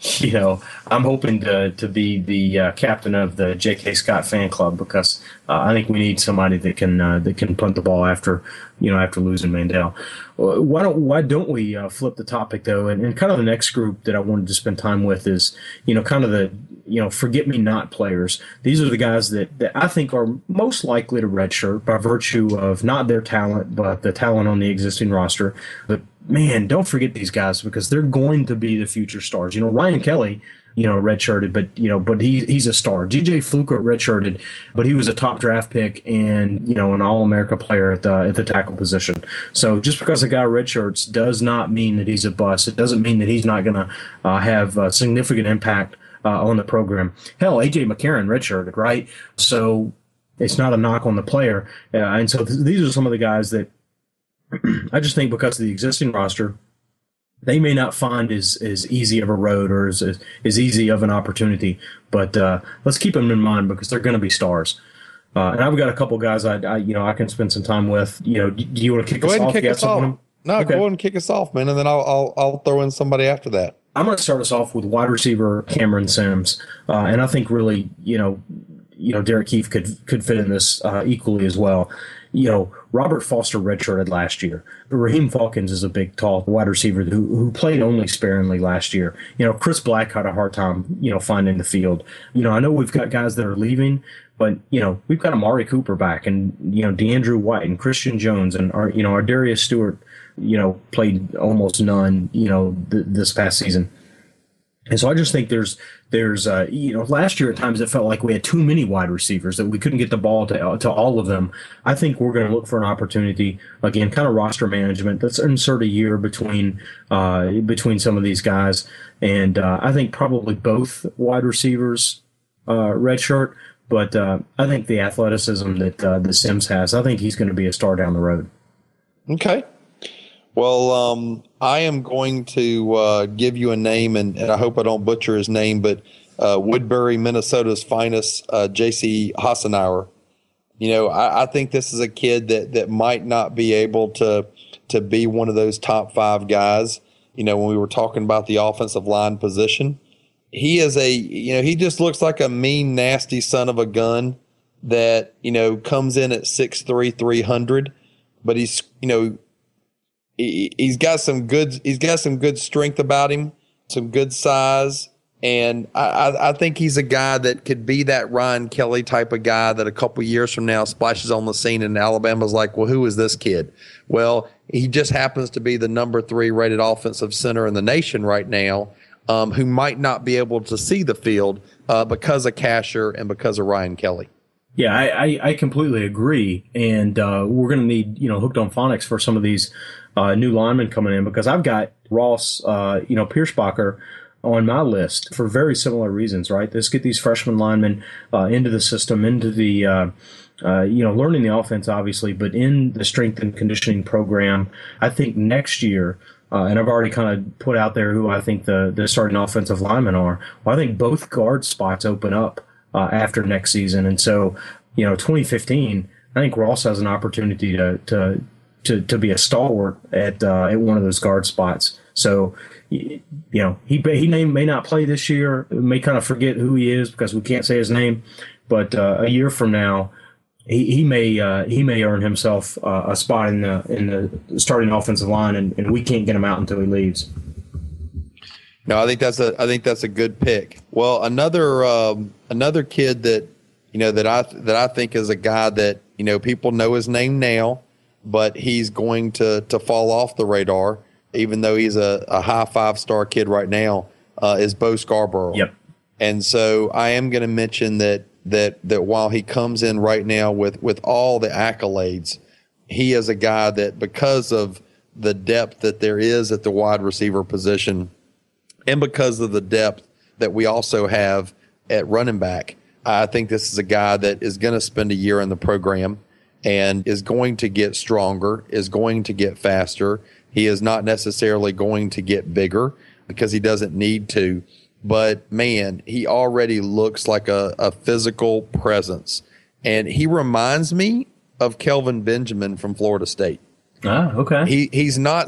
I'm hoping to be the captain of the J.K. Scott fan club, because I think we need somebody that can punt the ball after losing Mandel. Why don't we flip the topic though? And kind of the next group that I wanted to spend time with is kind of the forget me not players. These are the guys that I think are most likely to redshirt by virtue of not their talent, but the talent on the existing roster. But man, don't forget these guys, because they're going to be the future stars. Ryan Kelly, redshirted, but he's a star. DJ Fluker redshirted, but he was a top draft pick and an All-America player at the tackle position. So just because a guy redshirts does not mean that he's a bust. It doesn't mean that he's not going to have a significant impact on the program. Hell, AJ McCarron redshirted, right? So it's not a knock on the player. And so these are some of the guys that I just think, because of the existing roster, they may not find as easy of a road or as easy of an opportunity, but let's keep them in mind, because they're going to be stars. And I've got a couple guys I can spend some time with. Do you want to kick us off? Go ahead and kick us off. No, okay. Go ahead and kick us off, man, and then I'll throw in somebody after that. I'm going to start us off with wide receiver Cameron Sims, and I think really Derek Keefe could fit in this equally as well. Robert Foster redshirted last year. Raheem Falcons is a big, tall wide receiver who played only sparingly last year. Chris Black had a hard time, finding the field. I know we've got guys that are leaving, but, we've got Amari Cooper back, and, DeAndrew White and Christian Jones, and our Darius Stewart, played almost none, this past season. And so I just think there's last year at times it felt like we had too many wide receivers, that we couldn't get the ball to all of them. I think we're going to look for an opportunity, again, kind of roster management. Let's insert a year between some of these guys. And I think probably both wide receivers redshirt, but I think the athleticism that the Sims has, I think he's going to be a star down the road. Okay. Well, I am going to give you a name, and I hope I don't butcher his name, but Woodbury, Minnesota's finest, J.C. Hassenauer. I think this is a kid that might not be able to be one of those top 5 guys. When we were talking about the offensive line position, he is he just looks like a mean, nasty son of a gun that, comes in at 6'3", 300, but he's got some good strength about him, some good size, and I think he's a guy that could be that Ryan Kelly type of guy that a couple years from now splashes on the scene and Alabama's like, well, who is this kid? Well, he just happens to be the number 3 rated offensive center in the nation right now, who might not be able to see the field because of Casher and because of Ryan Kelly. Yeah, I completely agree, and we're going to need Hooked on Phonics for some of these new linemen coming in, because I've got Ross Pierschbacher on my list for very similar reasons. Right, let's get these freshman linemen into the system, into the learning the offense obviously, but in the strength and conditioning program. I think next year. And I've already kind of put out there who I think the starting offensive linemen are. Well, I think both guard spots open up after next season, and so 2015, I think Ross has an opportunity to be a stalwart at one of those guard spots. So, he may not play this year, may kind of forget who he is because we can't say his name, but a year from now, he may earn himself a spot in the starting offensive line, and we can't get him out until he leaves. No, I think that's a good pick. Well, another kid that I think is a guy that people know his name now, but he's going to fall off the radar, even though he's a high 5-star kid right now, is Bo Scarborough. Yep. And so I am going to mention that while he comes in right now with all the accolades, he is a guy that, because of the depth that there is at the wide receiver position, and because of the depth that we also have at running back, I think this is a guy that is going to spend a year in the program and is going to get stronger, is going to get faster. He is not necessarily going to get bigger because he doesn't need to. But, man, he already looks like a physical presence. And he reminds me of Kelvin Benjamin from Florida State. Ah, okay. He's not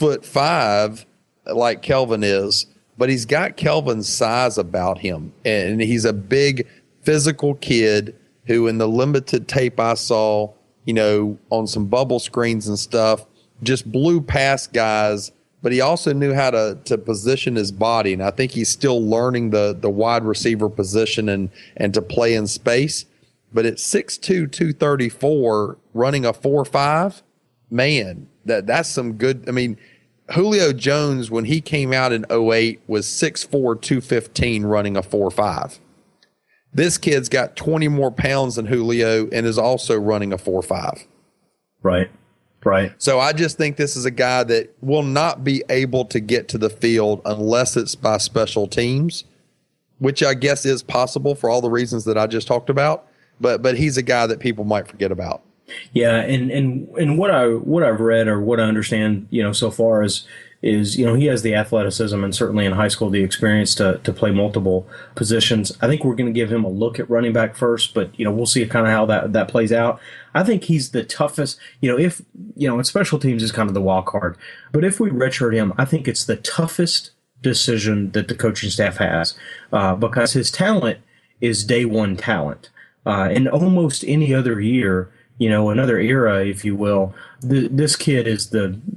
6'5" like Kelvin is, but he's got Kelvin's size about him. And he's a big physical kid who, in the limited tape I saw, on some bubble screens and stuff, just blew past guys, but he also knew how to position his body. And I think he's still learning the wide receiver position and to play in space. But at 6'2", 234, running a 4.5, man, that's some good. I mean, Julio Jones, when he came out in 2008, was 6'4", 215, running a 4.5. This kid's got 20 more pounds than Julio and is also running a 4.5. Right. So I just think this is a guy that will not be able to get to the field unless it's by special teams, which I guess is possible for all the reasons that I just talked about. But he's a guy that people might forget about. Yeah, and what I've read or what I understand, so far is he has the athleticism and certainly in high school the experience to play multiple positions. I think we're going to give him a look at running back first, but we'll see kind of how that plays out. I think he's the toughest. If and special teams is kind of the wild card, but if we redshirt him, I think it's the toughest decision that the coaching staff has because his talent is day one talent. In almost any other year, another era, if you will, this kid's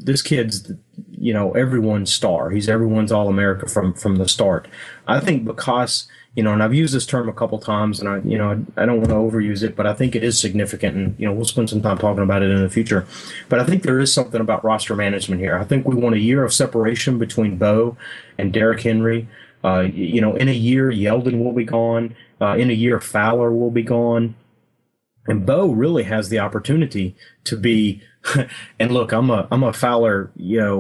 everyone's star. He's everyone's All-America from the start. I think because, and I've used this term a couple times, and I don't want to overuse it, but I think it is significant, and we'll spend some time talking about it in the future. But I think there is something about roster management here. I think we want a year of separation between Bo and Derrick Henry. In a year, Yeldon will be gone. In a year, Fowler will be gone. And Bo really has the opportunity to be, and look, I'm a Fowler,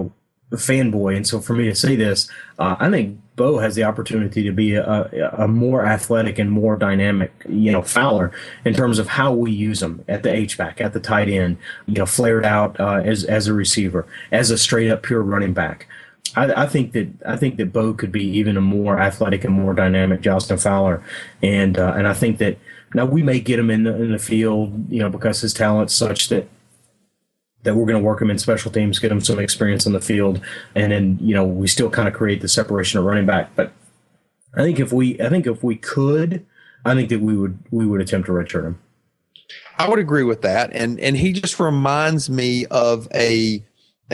fanboy, and so for me to say this, I think Bo has the opportunity to be a more athletic and more dynamic, Fowler in terms of how we use him at the H-back, at the tight end, flared out as a receiver, as a straight up pure running back. I think that Bo could be even a more athletic and more dynamic Justin Fowler, and I think that now we may get him in the field, because his talent's such that we're going to work him in special teams, get him some experience in the field, and then we still kind of create the separation of running back. But I think if we could, I think that we would attempt to redshirt him. I would agree with that, and he just reminds me of a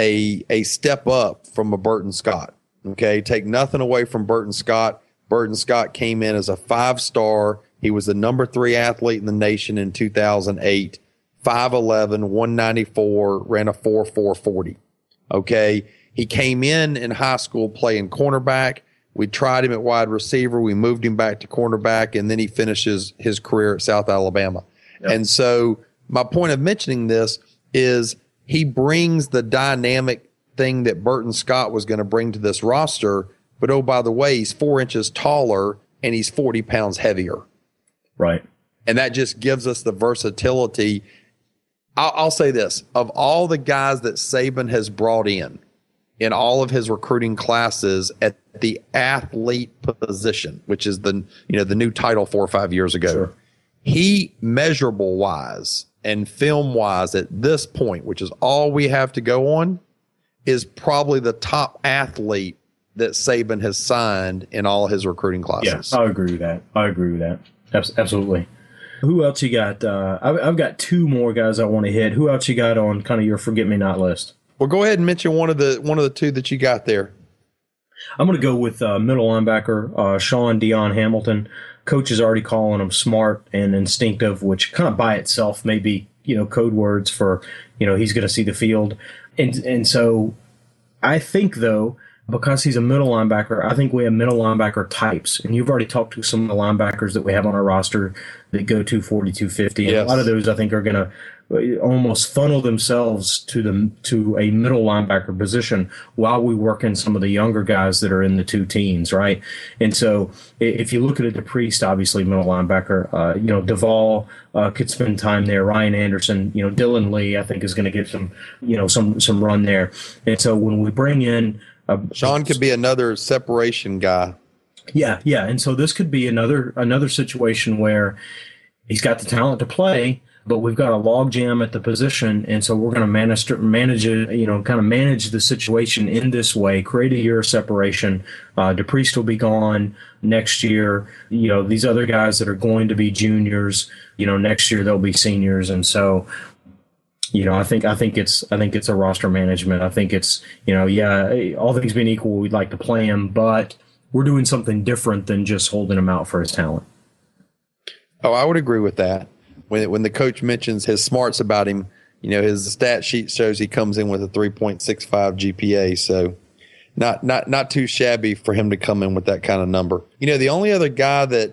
step up from a Burton Scott. Okay, take nothing away from Burton Scott. Burton Scott came in as a 5-star. He was the number 3 athlete in the nation in 2008. 5'11", 194, ran a 4.40. Okay, he came in high school playing cornerback. We tried him at wide receiver. We moved him back to cornerback, and then he finishes his career at South Alabama. Yep. And so my point of mentioning this is he brings the dynamic thing that Burton Scott was going to bring to this roster. But, oh, by the way, he's 4 inches taller and he's 40 pounds heavier. Right. And that just gives us the versatility. I'll say this. Of all the guys that Saban has brought in all of his recruiting classes at the athlete position, which is the new title 4 or 5 years ago, sure, he measurable-wise and film-wise at this point, which is all we have to go on, is probably the top athlete that Saban has signed in all his recruiting classes. Yeah, I agree with that. Absolutely. Who else you got? I've got two more guys I want to hit. Who else you got on kind of your forget-me-not list? Well, go ahead and mention one of the two that you got there. I'm going to go with middle linebacker Sean Dion Hamilton. Coach is already calling him smart and instinctive, which kind of by itself may be, code words for, he's going to see the field. And so I think, though, because he's a middle linebacker, I think we have middle linebacker types. And you've already talked to some of the linebackers that we have on our roster that go 240, 250. And yes. A lot of those, I think, are going to almost funnel themselves to a middle linebacker position while we work in some of the younger guys that are in the two teens, right? And so if you look at a DePriest, obviously middle linebacker, Duvall could spend time there. Ryan Anderson, Dylan Lee, I think is going to get some run there. And so when we bring in Sean could be another separation guy. Yeah. And so this could be another situation where he's got the talent to play, but we've got a log jam at the position, and so we're going to manage it, kind of manage the situation in this way, create a year of separation. DePriest will be gone next year. These other guys that are going to be juniors, next year they'll be seniors, and so I think it's a roster management. I think it's all things being equal, we'd like to play him, but we're doing something different than just holding him out for his talent. Oh, I would agree with that. When the coach mentions his smarts about him, his stat sheet shows he comes in with a 3.65 GPA. So not too shabby for him to come in with that kind of number. The only other guy that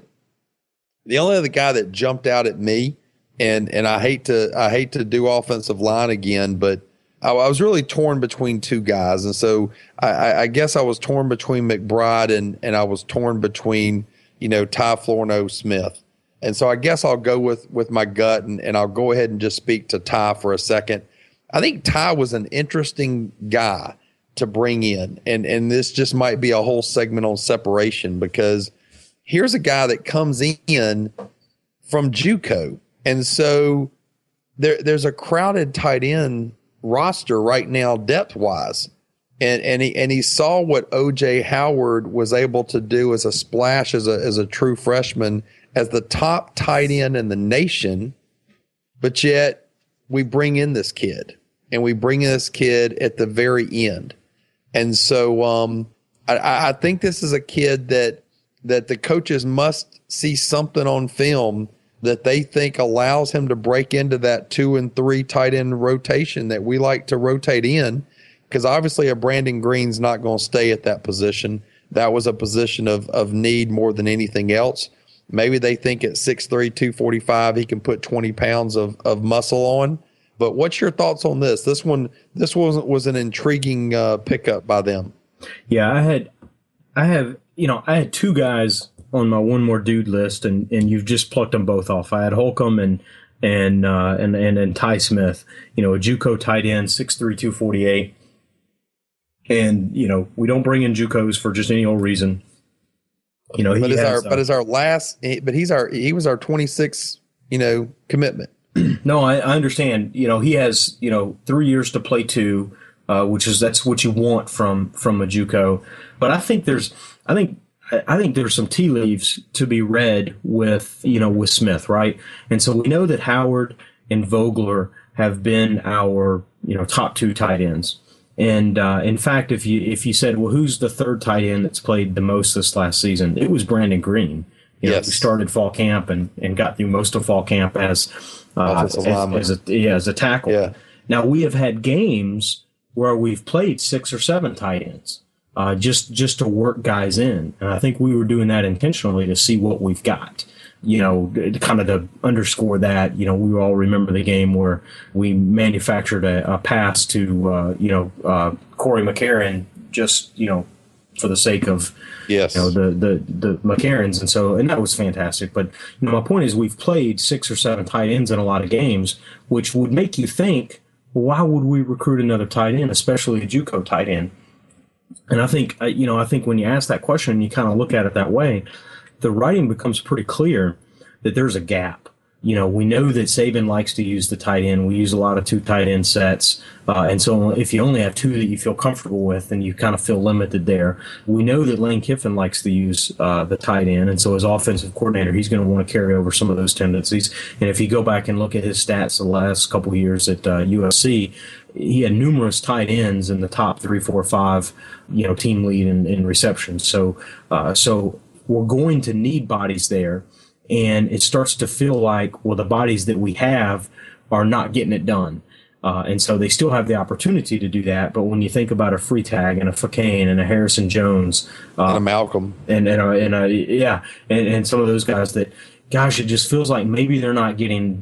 jumped out at me, and I hate to do offensive line again, but I was really torn between two guys. And so I guess I was torn between McBride and I was torn between, Ty Florno-Smith. And so I guess I'll go with my gut, and I'll go ahead and just speak to Ty for a second. I think Ty was an interesting guy to bring in, and this just might be a whole segment on separation, because here's a guy that comes in from JUCO. And so there's a crowded tight end roster right now depth-wise. And he saw what O.J. Howard was able to do as a splash as a true freshman, as the top tight end in the nation, but yet we bring in this kid, and we bring in this kid at the very end. And so I think this is a kid that the coaches must see something on film that they think allows him to break into that 2 and 3 tight end rotation that we like to rotate in, because obviously a Brandon Green's not going to stay at that position. That was a position of need more than anything else. Maybe they think at 6'3", 245, he can put 20 pounds of muscle on. But what's your thoughts on this? This was an intriguing pickup by them. Yeah, I had two guys on my one more dude list, and you've just plucked them both off. I had Holcomb and Ty Smith, a JUCO tight end, 6'3", 248. And, we don't bring in JUCOs for just any old reason. He was our 26, commitment. No, I understand. He has, 3 years to play two, that's what you want from a JUCO. But I think there's some tea leaves to be read with Smith, right? And so we know that Howard and Vogler have been our, top two tight ends. And in fact, if you said, well, who's the third tight end that's played the most this last season, it was Brandon Green. Yes. He started fall camp and got through most of fall camp as a tackle. Yeah. Now we have had games where we've played 6 or 7 tight ends, just to work guys in, and I think we were doing that intentionally to see what we've got. Kind of to underscore that, we all remember the game where we manufactured a pass to, Corey McCarron just, for the sake of, yes, the McCarrons. And that was fantastic. But, my point is we've played 6 or 7 tight ends in a lot of games, which would make you think, well, why would we recruit another tight end, especially a JUCO tight end? And I think, when you ask that question and you kind of look at it that way, the writing becomes pretty clear that there's a gap. we know that Saban likes to use the tight end. We use a lot of 2 tight end sets. And so if you only have 2 that you feel comfortable with, then you kind of feel limited there. We know that Lane Kiffin likes to use the tight end. And so as offensive coordinator, he's going to want to carry over some of those tendencies. And if you go back and look at his stats the last couple of years at USC, he had numerous tight ends in the top 3, 4, 5, team lead in receptions. So we're going to need bodies there. And it starts to feel like, well, the bodies that we have are not getting it done. And so they still have the opportunity to do that. But when you think about a Freitag and a FeCain and a Harrison Jones, and a Malcolm, and some of those guys that, gosh, it just feels like maybe they're not getting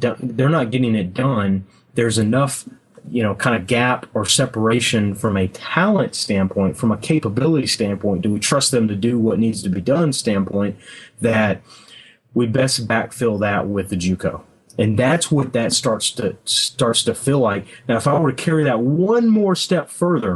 it done. There's enough, kind of gap or separation from a talent standpoint, from a capability standpoint. Do we trust them to do what needs to be done standpoint, that we best backfill that with the JUCO. And that's what that starts to feel like. Now, if I were to carry that one more step further,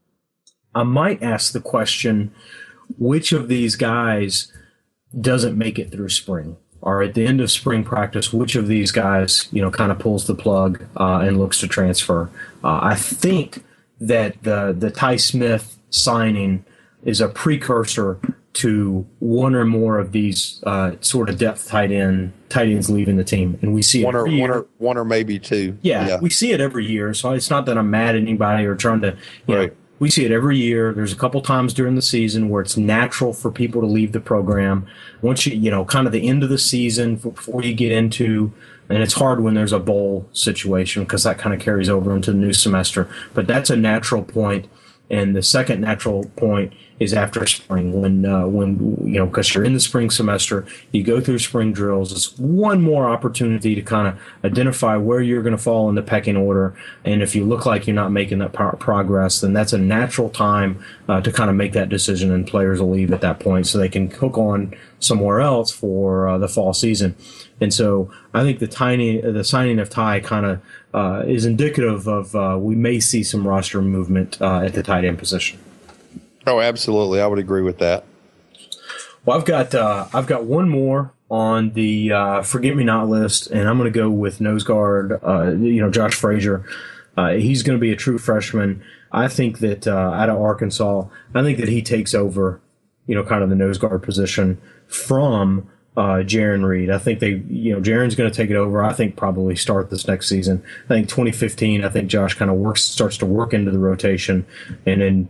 I might ask the question, which of these guys doesn't make it through spring? Or at the end of spring practice, which of these guys, kind of pulls the plug and looks to transfer? I think that the Ty Smith signing is a precursor to one or more of these sort of depth tight ends leaving the team, and we see one or maybe 2. Yeah, we see it every year. So it's not that I'm mad at anybody or trying to. Right. We see it every year. There's a couple times during the season where it's natural for people to leave the program. Once kind of the end of the season before you get into, and it's hard when there's a bowl situation because that kind of carries over into the new semester. But that's a natural point. And the second natural point is after spring, when because you're in the spring semester, you go through spring drills. It's one more opportunity to kind of identify where you're going to fall in the pecking order. And if you look like you're not making that progress, then that's a natural time to kind of make that decision, and players will leave at that point so they can hook on somewhere else for the fall season. And so I think the signing of Ty kind of is indicative of we may see some roster movement at the tight end position. Oh, absolutely. I would agree with that. Well, I've got one more on the forget me not list, and I'm going to go with nose guard. Josh Frazier. He's going to be a true freshman. I think that out of Arkansas, I think that he takes over, kind of the nose guard position from Jaron Reed. I think Jaron's going to take it over. I think probably start this next season. I think 2015, I think Josh kind of starts to work into the rotation, and then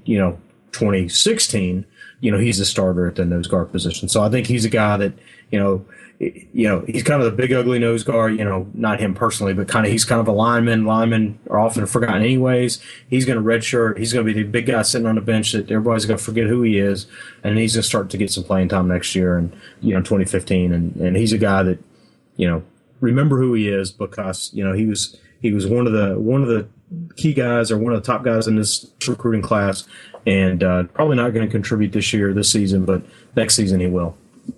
2016, he's a starter at the nose guard position. So I think he's a guy that, he's kind of the big ugly nose guard, not him personally, but he's kind of a lineman. Linemen are often forgotten anyways. He's going to redshirt. He's going to be the big guy sitting on the bench that everybody's going to forget who he is. And he's going to start to get some playing time next year and, 2015. And he's a guy that, remember who he is because, he was one of the key guys or one of the top guys in this recruiting class. And probably not going to contribute this season, but next season he will.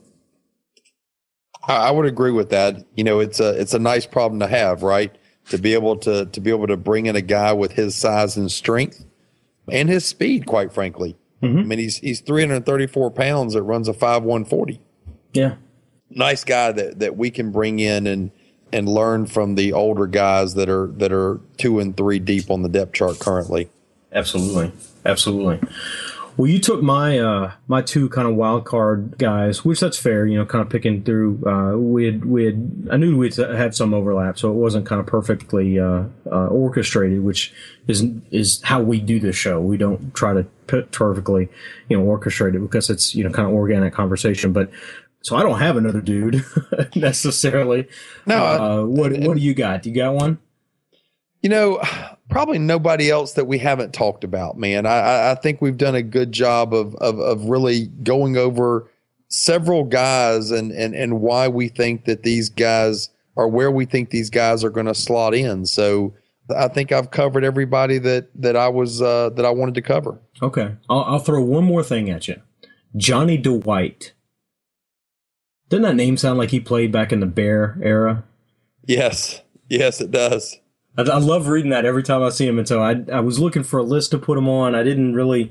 I would agree with that. It's a nice problem to have, right? To be able to bring in a guy with his size and strength and his speed, quite frankly. Mm-hmm. I mean, he's 334 pounds that runs a 5.1 40. Yeah, nice guy that we can bring in and learn from the older guys that are 2 and 3 deep on the depth chart currently. Absolutely. Well, you took my 2 kind of wild card guys, which that's fair. Kind of picking through. I knew we'd have some overlap, so it wasn't kind of perfectly orchestrated, which is how we do this show. We don't try to perfectly orchestrate it because it's kind of organic conversation. But so I don't have another dude necessarily. No. What do you got? You got one? Probably nobody else that we haven't talked about, man. I think we've done a good job of really going over several guys and why we think that these guys are where we think these guys are going to slot in. So I think I've covered everybody that I wanted to cover. Okay. I'll throw one more thing at you. Johnny Dwight. Doesn't that name sound like he played back in the Bear era? Yes, it does. I love reading that every time I see him, and so I was looking for a list to put him on. I didn't really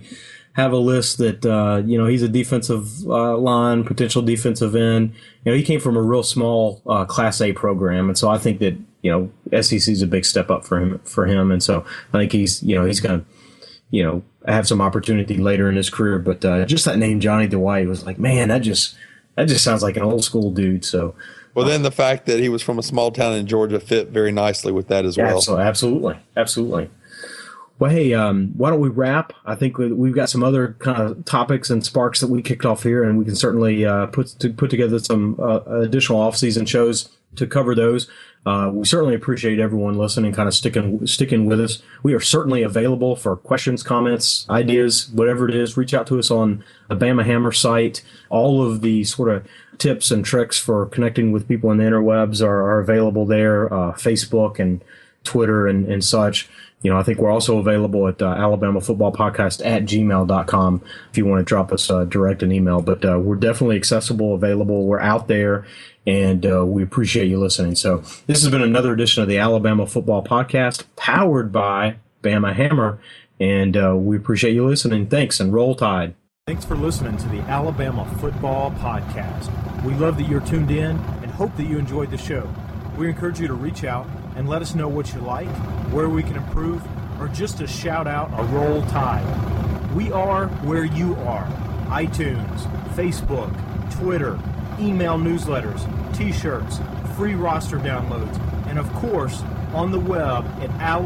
have a list that, he's a defensive line, potential defensive end. He came from a real small Class A program, and so I think that, SEC is a big step up for him. And so I think he's going to, have some opportunity later in his career. But just that name, Johnny Dwight, was like, man, that just sounds like an old school dude. So. Well, then the fact that he was from a small town in Georgia fit very nicely with that as well. Absolutely. Well, hey, why don't we wrap? I think we've got some other kind of topics and sparks that we kicked off here, and we can certainly put together some additional off-season shows to cover those. We certainly appreciate everyone listening, kind of sticking with us. We are certainly available for questions, comments, ideas, whatever it is. Reach out to us on the Bama Hammer site. All of the sort of tips and tricks for connecting with people in the interwebs are available there, Facebook and Twitter and such. I think we're also available at alabamafootballpodcast@gmail.com if you want to drop us direct an email. But we're definitely accessible, available. We're out there, and we appreciate you listening. So this has been another edition of the Alabama Football Podcast, powered by Bama Hammer, and we appreciate you listening. Thanks, and roll Tide. Thanks for listening to the Alabama Football Podcast. We love that you're tuned in and hope that you enjoyed the show. We encourage you to reach out and let us know what you like, where we can improve, or just to shout out a Roll Tide. We are where you are. iTunes, Facebook, Twitter, email newsletters, t-shirts, free roster downloads, and of course, on the web at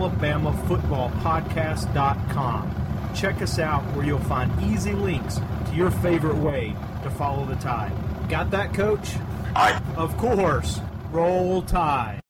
alabamafootballpodcast.com. Check us out where you'll find easy links to your favorite way to follow the Tide. Got that, Coach? Aye. Of course. Roll Tide.